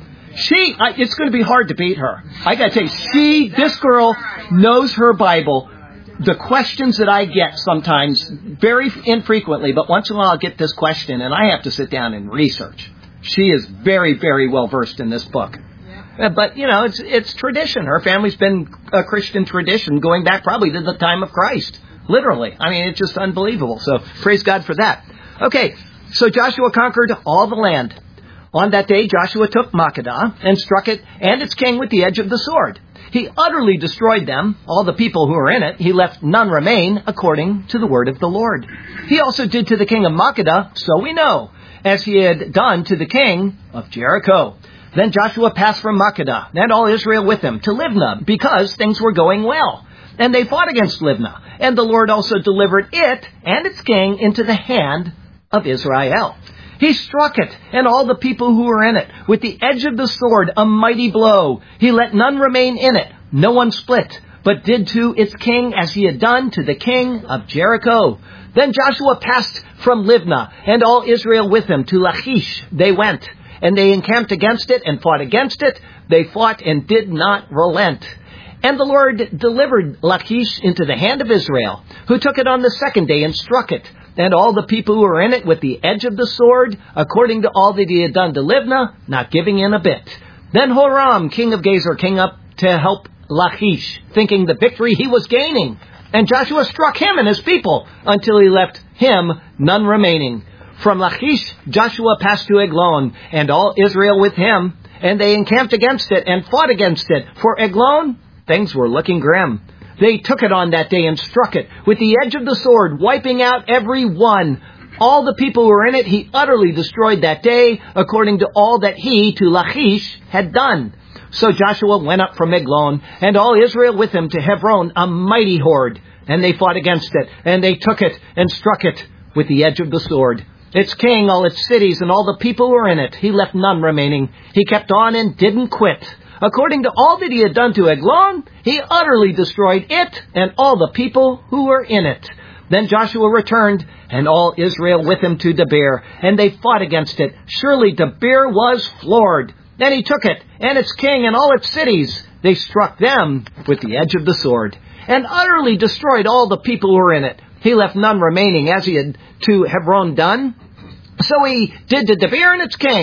It's going to be hard to beat her. I got to tell you, this girl knows her Bible. The questions that I get sometimes, very infrequently, but once in a while I'll get this question, and I have to sit down and research. She is very, very well versed in this book. But, it's tradition. Her family's been a Christian tradition going back probably to the time of Christ. Literally. I mean, it's just unbelievable. So praise God for that. Okay, so Joshua conquered all the land. On that day, Joshua took Makkedah and struck it and its king with the edge of the sword. He utterly destroyed them, all the people who were in it. He left none remain, according to the word of the Lord. He also did to the king of Makkedah, so we know, as he had done to the king of Jericho. Then Joshua passed from Makkedah, and all Israel with him, to Libnah, because things were going well. And they fought against Libnah, and the Lord also delivered it and its king into the hand of Israel. He struck it, and all the people who were in it, with the edge of the sword, a mighty blow. He let none remain in it, no one split, but did to its king as he had done to the king of Jericho. Then Joshua passed from Libnah, and all Israel with him, to Lachish they went, and they encamped against it and fought against it. They fought and did not relent. And the Lord delivered Lachish into the hand of Israel, who took it on the 2nd day and struck it, and all the people who were in it with the edge of the sword, according to all that he had done to Libnah, not giving in a bit. Then Horam, king of Gezer, came up to help Lachish, thinking the victory he was gaining. And Joshua struck him and his people, until he left him none remaining. From Lachish, Joshua passed to Eglon, and all Israel with him, and they encamped against it and fought against it. For Eglon, things were looking grim. They took it on that day and struck it with the edge of the sword, wiping out every one. All the people who were in it he utterly destroyed that day, according to all that he, to Lachish, had done. So Joshua went up from Eglon, and all Israel with him, to Hebron, a mighty horde. And they fought against it, and they took it and struck it with the edge of the sword. Its king, all its cities, and all the people who were in it, he left none remaining. He kept on and didn't quit. According to all that he had done to Eglon, he utterly destroyed it and all the people who were in it. Then Joshua returned, and all Israel with him, to Debir, and they fought against it. Surely Debir was floored. Then he took it, and its king, and all its cities. They struck them with the edge of the sword, and utterly destroyed all the people who were in it. He left none remaining, as he had to Hebron done. So he did to Debir and its king,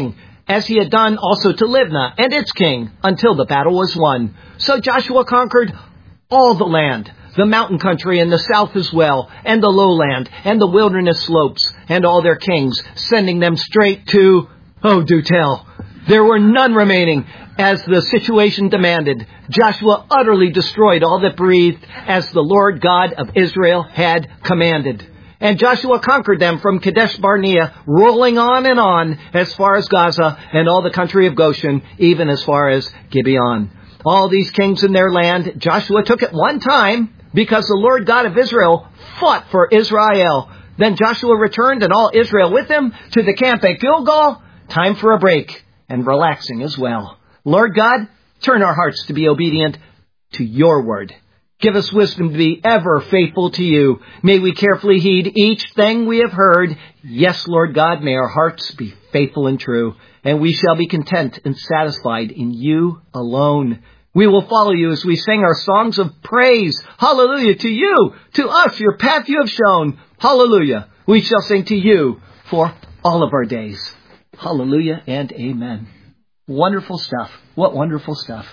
as he had done also to Libnah and its king, until the battle was won. So Joshua conquered all the land, the mountain country and the south as well, and the lowland, and the wilderness slopes, and all their kings, sending them straight to, oh, do tell. There were none remaining, as the situation demanded. Joshua utterly destroyed all that breathed, as the Lord God of Israel had commanded. And Joshua conquered them from Kadesh Barnea, rolling on as far as Gaza and all the country of Goshen, even as far as Gibeon. All these kings in their land Joshua took at one time, because the Lord God of Israel fought for Israel. Then Joshua returned, and all Israel with him, to the camp at Gilgal. Time for a break and relaxing as well. Lord God, turn our hearts to be obedient to your word. Give us wisdom to be ever faithful to you. May we carefully heed each thing we have heard. Yes, Lord God, may our hearts be faithful and true, and we shall be content and satisfied in you alone. We will follow you as we sing our songs of praise. Hallelujah to you, to us, your path you have shown. Hallelujah. We shall sing to you for all of our days. Hallelujah and amen. Wonderful stuff. What wonderful stuff.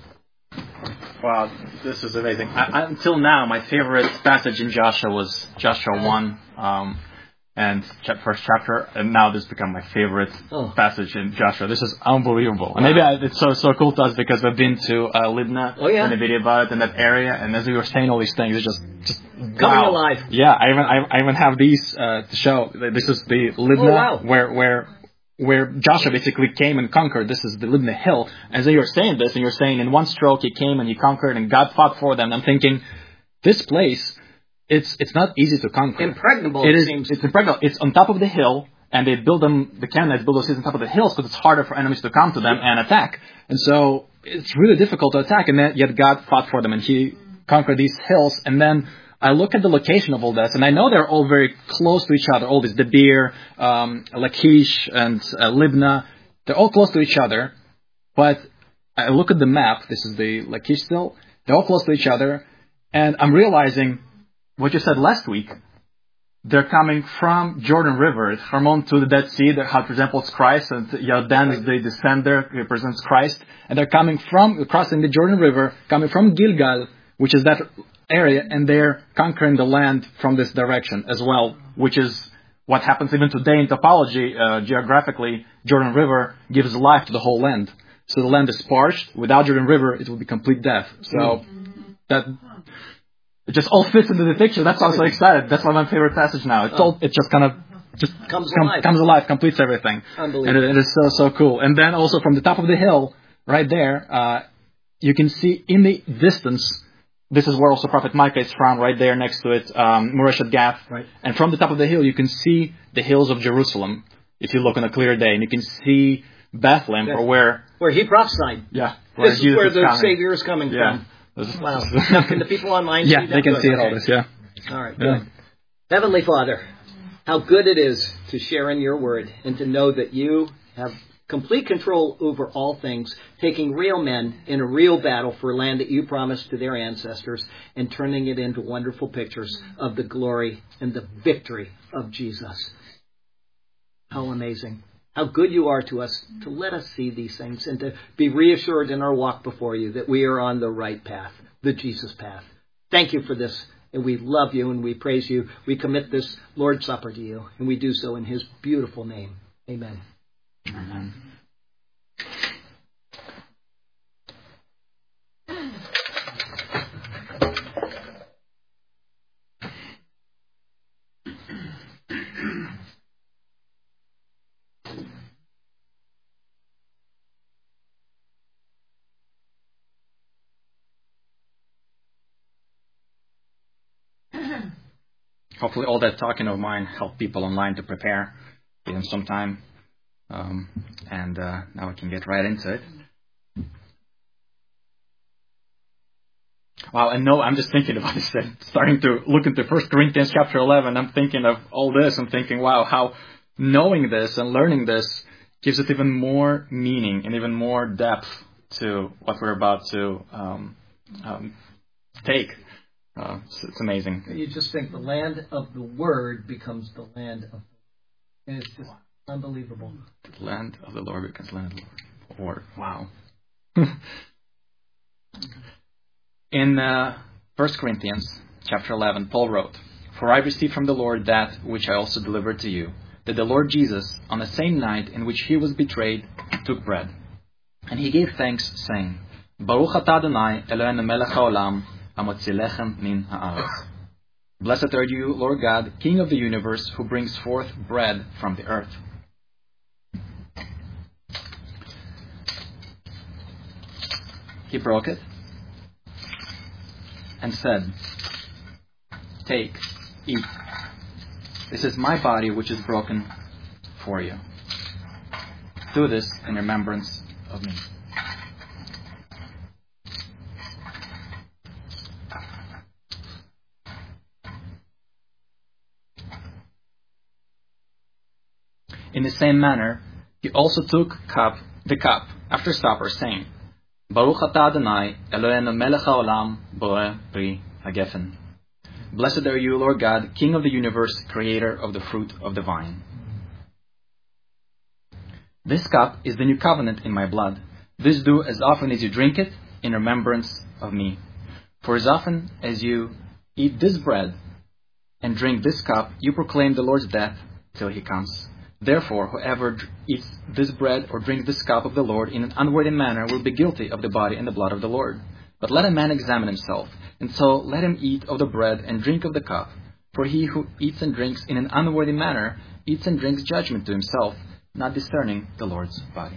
Wow, this is amazing. Until now, my favorite passage in Joshua was Joshua 1 and first chapter, and now this has become my favorite passage in Joshua. This is unbelievable. And maybe it's so cool to us because I've been to Libnah and a video about it in that area, and as we were saying all these things, it's just coming alive. Yeah, I even have these to show. This is the Libnah where Joshua basically came and conquered. This is the Libnah hill. As you were saying this, and you're saying in one stroke he came and he conquered, and God fought for them. I'm thinking, this place, it's not easy to conquer. Impregnable, it seems. It's impregnable. It's on top of the hill, and the Canaanites build those cities on top of the hills because it's harder for enemies to come to them and attack. And so it's really difficult to attack, and yet God fought for them, and he conquered these hills. And then I look at the location of all this, and I know they're all very close to each other. All these, Debir, Lachish, and Libnah, they're all close to each other. But I look at the map. This is the Lachish still. They're all close to each other, and I'm realizing what you said last week. They're coming from Jordan River, Hermon to the Dead Sea, how it resembles Christ, and Yarden is the descender, represents Christ, and they're coming from crossing the Jordan River, coming from Gilgal, which is that area, and they're conquering the land from this direction as well, which is what happens even today in topology. Geographically, Jordan River gives life to the whole land. So the land is parched. Without Jordan River, it would be complete death. So that it just all fits into the picture. That's why I'm so excited. That's why my favorite passage now. It just kind of comes alive, completes everything. Unbelievable. And it is so cool. And then also from the top of the hill, right there, you can see in the distance. This is where also Prophet Micah is from, right there next to it, Moreshet Gath. Right. And from the top of the hill, you can see the hills of Jerusalem, if you look on a clear day. And you can see Bethlehem, or where he prophesied. Yeah. This is where the Savior is coming from. Wow. Now, can the people online see that? Yeah, they can see it all this, All right, good. Heavenly Father, how good it is to share in your word and to know that you have complete control over all things, taking real men in a real battle for land that you promised to their ancestors and turning it into wonderful pictures of the glory and the victory of Jesus. How amazing. How good you are to us to let us see these things and to be reassured in our walk before you that we are on the right path, the Jesus path. Thank you for this, and we love you and we praise you. We commit this Lord's Supper to you, and we do so in his beautiful name. Amen. Amen. Hopefully all that talking of mine helped people online to prepare, give them some time. And now we can get right into it. Wow, and no, I'm just thinking about this, starting to look into 1 Corinthians chapter 11. I'm thinking of all this. I'm thinking, wow, how knowing this and learning this gives it even more meaning and even more depth to what we're about to take. It's amazing. You just think the land of the Word becomes the land of... And it's just Unbelievable. The land of the Lord becomes the land of the Lord. Wow. In 1 Corinthians chapter 11, Paul wrote, "For I received from the Lord that which I also delivered to you, that the Lord Jesus, on the same night in which he was betrayed, took bread. And he gave thanks, saying, Baruch atah Adonai, Eloheinu melech haolam, hamotzi lechem min haaretz. Blessed are you, Lord God, King of the universe, who brings forth bread from the earth." He broke it and said, "Take, eat. This is my body which is broken for you. Do this in remembrance of me." In the same manner, he also took the cup after supper, saying, "Baruch atah Adonai, Eloheinu melech haolam, boreh pri hagefen. Blessed are you, Lord God, King of the universe, creator of the fruit of the vine. This cup is the new covenant in my blood. This do as often as you drink it in remembrance of me. For as often as you eat this bread and drink this cup, you proclaim the Lord's death till he comes. Therefore, whoever eats this bread or drinks this cup of the Lord in an unworthy manner will be guilty of the body and the blood of the Lord. But let a man examine himself, and so let him eat of the bread and drink of the cup. For he who eats and drinks in an unworthy manner eats and drinks judgment to himself, not discerning the Lord's body."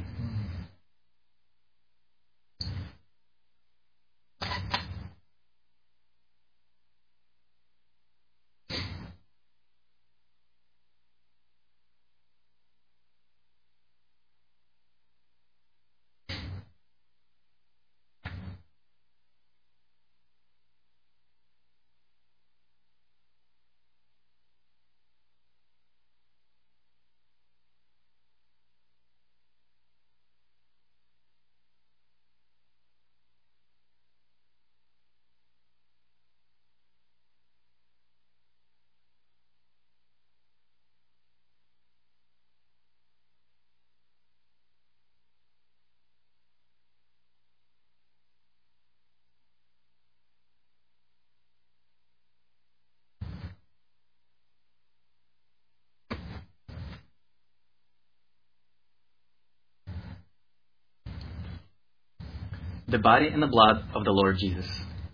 The body and the blood of the Lord Jesus.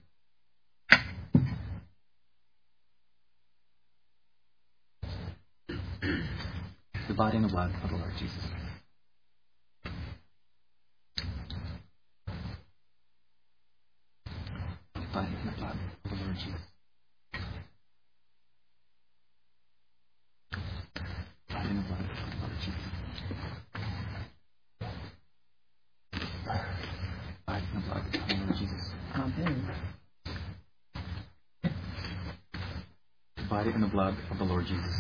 The body and the blood of the Lord Jesus. The body and the blood of the Lord Jesus. The body and the blood of the Lord Jesus. Body and the blood of the Lord Jesus. Amen. The body and the blood of the Lord Jesus.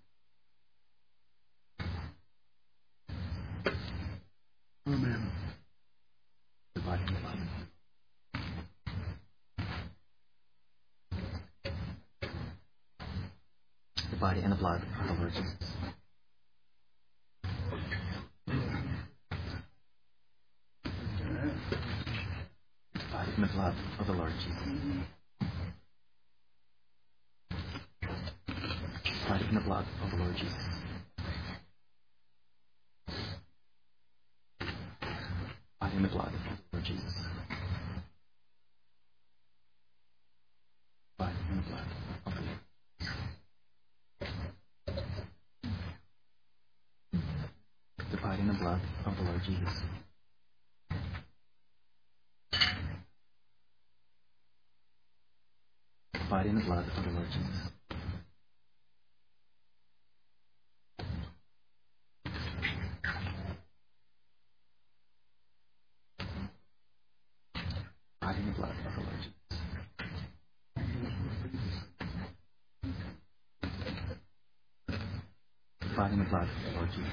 Amen. The body and the blood. The body and the blood of the Lord Jesus. The blood of the Lord Jesus. Body and the blood of the Lord Jesus. Body and the blood of the Lord Jesus. Body and the blood of the Lord. The body and the blood of the Lord Jesus. Body and the blood of the Lord Jesus. Body and the blood of the Lord Jesus. Body and the blood of the Lord Jesus.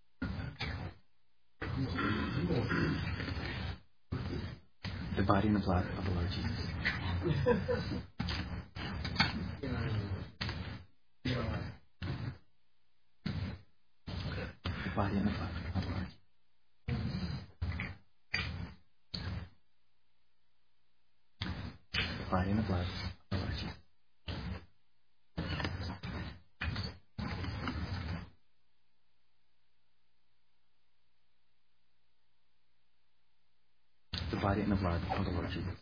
The body and the blood of the Lord Jesus. body and the blood of the Lord. The body and the blood of the Lord Jesus. The body and the blood of the Lord Jesus.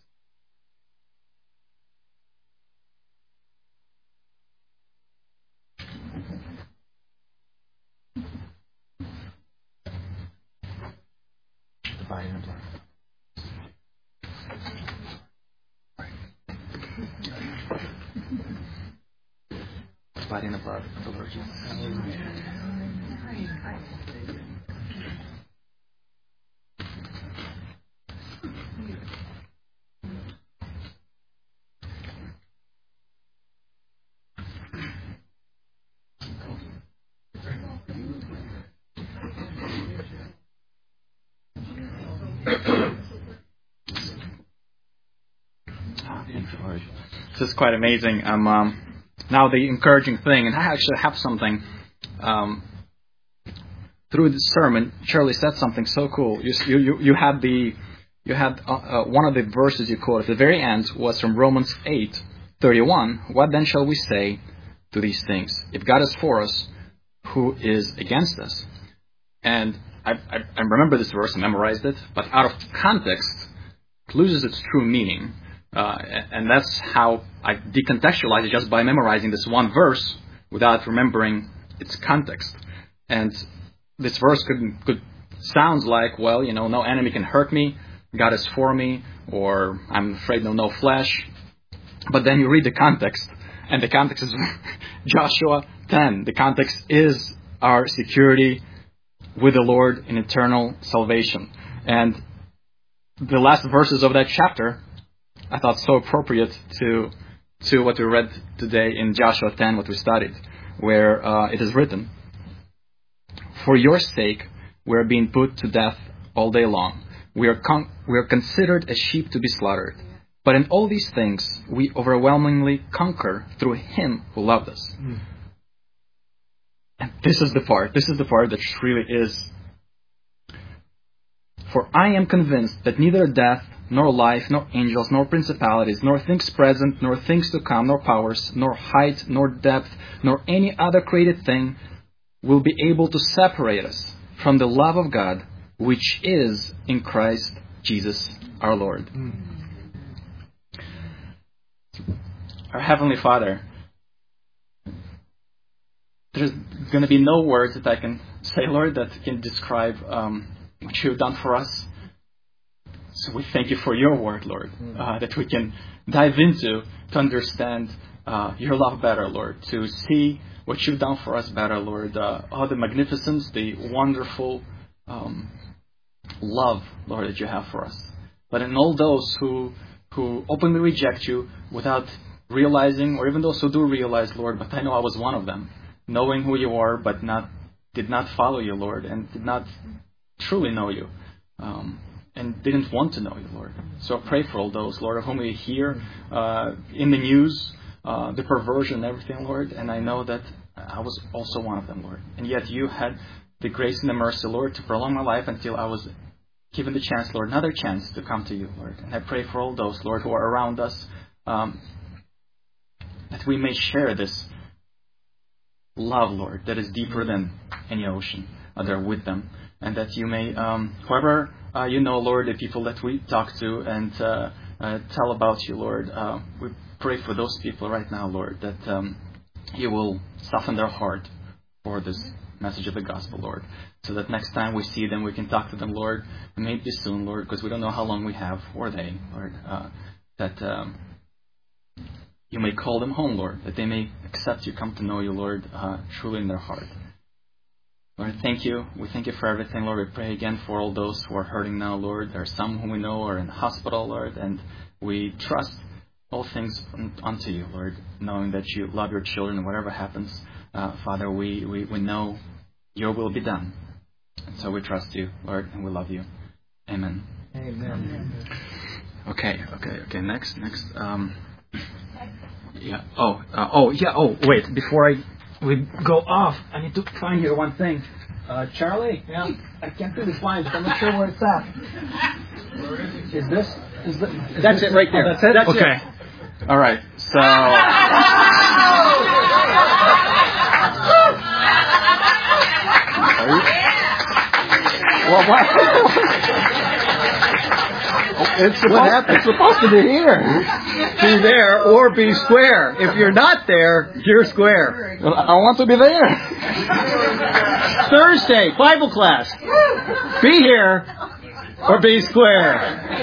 The body and the blood. The body and the blood of the Lord Jesus. This is quite amazing. Now the encouraging thing, and I actually have something through this sermon. Shirley said something so cool. You had one of the verses you quoted at the very end was from Romans 8:31. What then shall we say to these things? If God is for us, who is against us? And I remember this verse, I memorized it, but out of context, it loses its true meaning. And that's how I decontextualize it, just by memorizing this one verse without remembering its context. And this verse could sound like, well, no enemy can hurt me, God is for me, or I'm afraid no flesh. But then you read the context, and the context is Joshua 10. The context is our security with the Lord in eternal salvation. And the last verses of that chapter, I thought so appropriate to what we read today in Joshua 10, what we studied, where it is written, "For your sake we are being put to death all day long. We are considered as sheep to be slaughtered. But in all these things we overwhelmingly conquer through Him who loved us." And this is the part that really is. "For I am convinced that neither death, nor life, nor angels, nor principalities, nor things present, nor things to come, nor powers, nor height, nor depth, nor any other created thing will be able to separate us from the love of God, which is in Christ Jesus our Lord." Our Heavenly Father, there's going to be no words that I can say, Lord, that can describe what you've done for us. So we thank you for your word, Lord, that we can dive into to understand your love better, Lord, to see what you've done for us better, Lord. The magnificence, the wonderful love, Lord, that you have for us. But in all those who openly reject you without realizing, or even those who do realize, Lord, but I know I was one of them, knowing who you are, but did not follow you, Lord, and did not truly know you. And didn't want to know you, Lord. So I pray for all those, Lord, of whom we hear in the news, the perversion and everything, Lord. And I know that I was also one of them, Lord. And yet you had the grace and the mercy, Lord, to prolong my life until I was given the chance, Lord, another chance to come to you, Lord. And I pray for all those, Lord, who are around us, that we may share this love, Lord, that is deeper than any ocean. There with them. And that you may, whoever Lord, the people that we talk to and tell about you, Lord, we pray for those people right now, Lord, that you will soften their heart for this message of the gospel, Lord, so that next time we see them, we can talk to them, Lord, and maybe soon, Lord, because we don't know how long we have, or they, Lord, that you may call them home, Lord, that they may accept you, come to know you, Lord, truly in their heart. Lord, thank you. We thank you for everything, Lord. We pray again for all those who are hurting now, Lord. There are some whom we know are in the hospital, Lord, and we trust all things unto you, Lord, knowing that you love your children and whatever happens, Father, we know your will be done. And so we trust you, Lord, and we love you. Amen. Amen. Okay. Next. Wait. Before we go off, I need to find here one thing. Charlie? Yeah. I can't do this line, but I'm not sure where it's at. Is this? That's it right there. Oh, that's it? That's okay. it. All right. So. Well, what? It's supposed to be here. Be there or be square. If you're not there, you're square. Well, I want to be there. Thursday, Bible class. Be here or be square.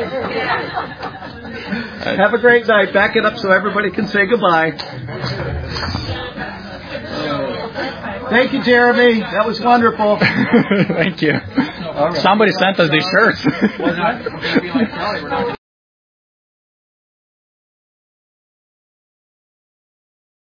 Have a great night. Back it up so everybody can say goodbye. Thank you, Jeremy. That was wonderful. Thank you. Somebody sent us these shirts.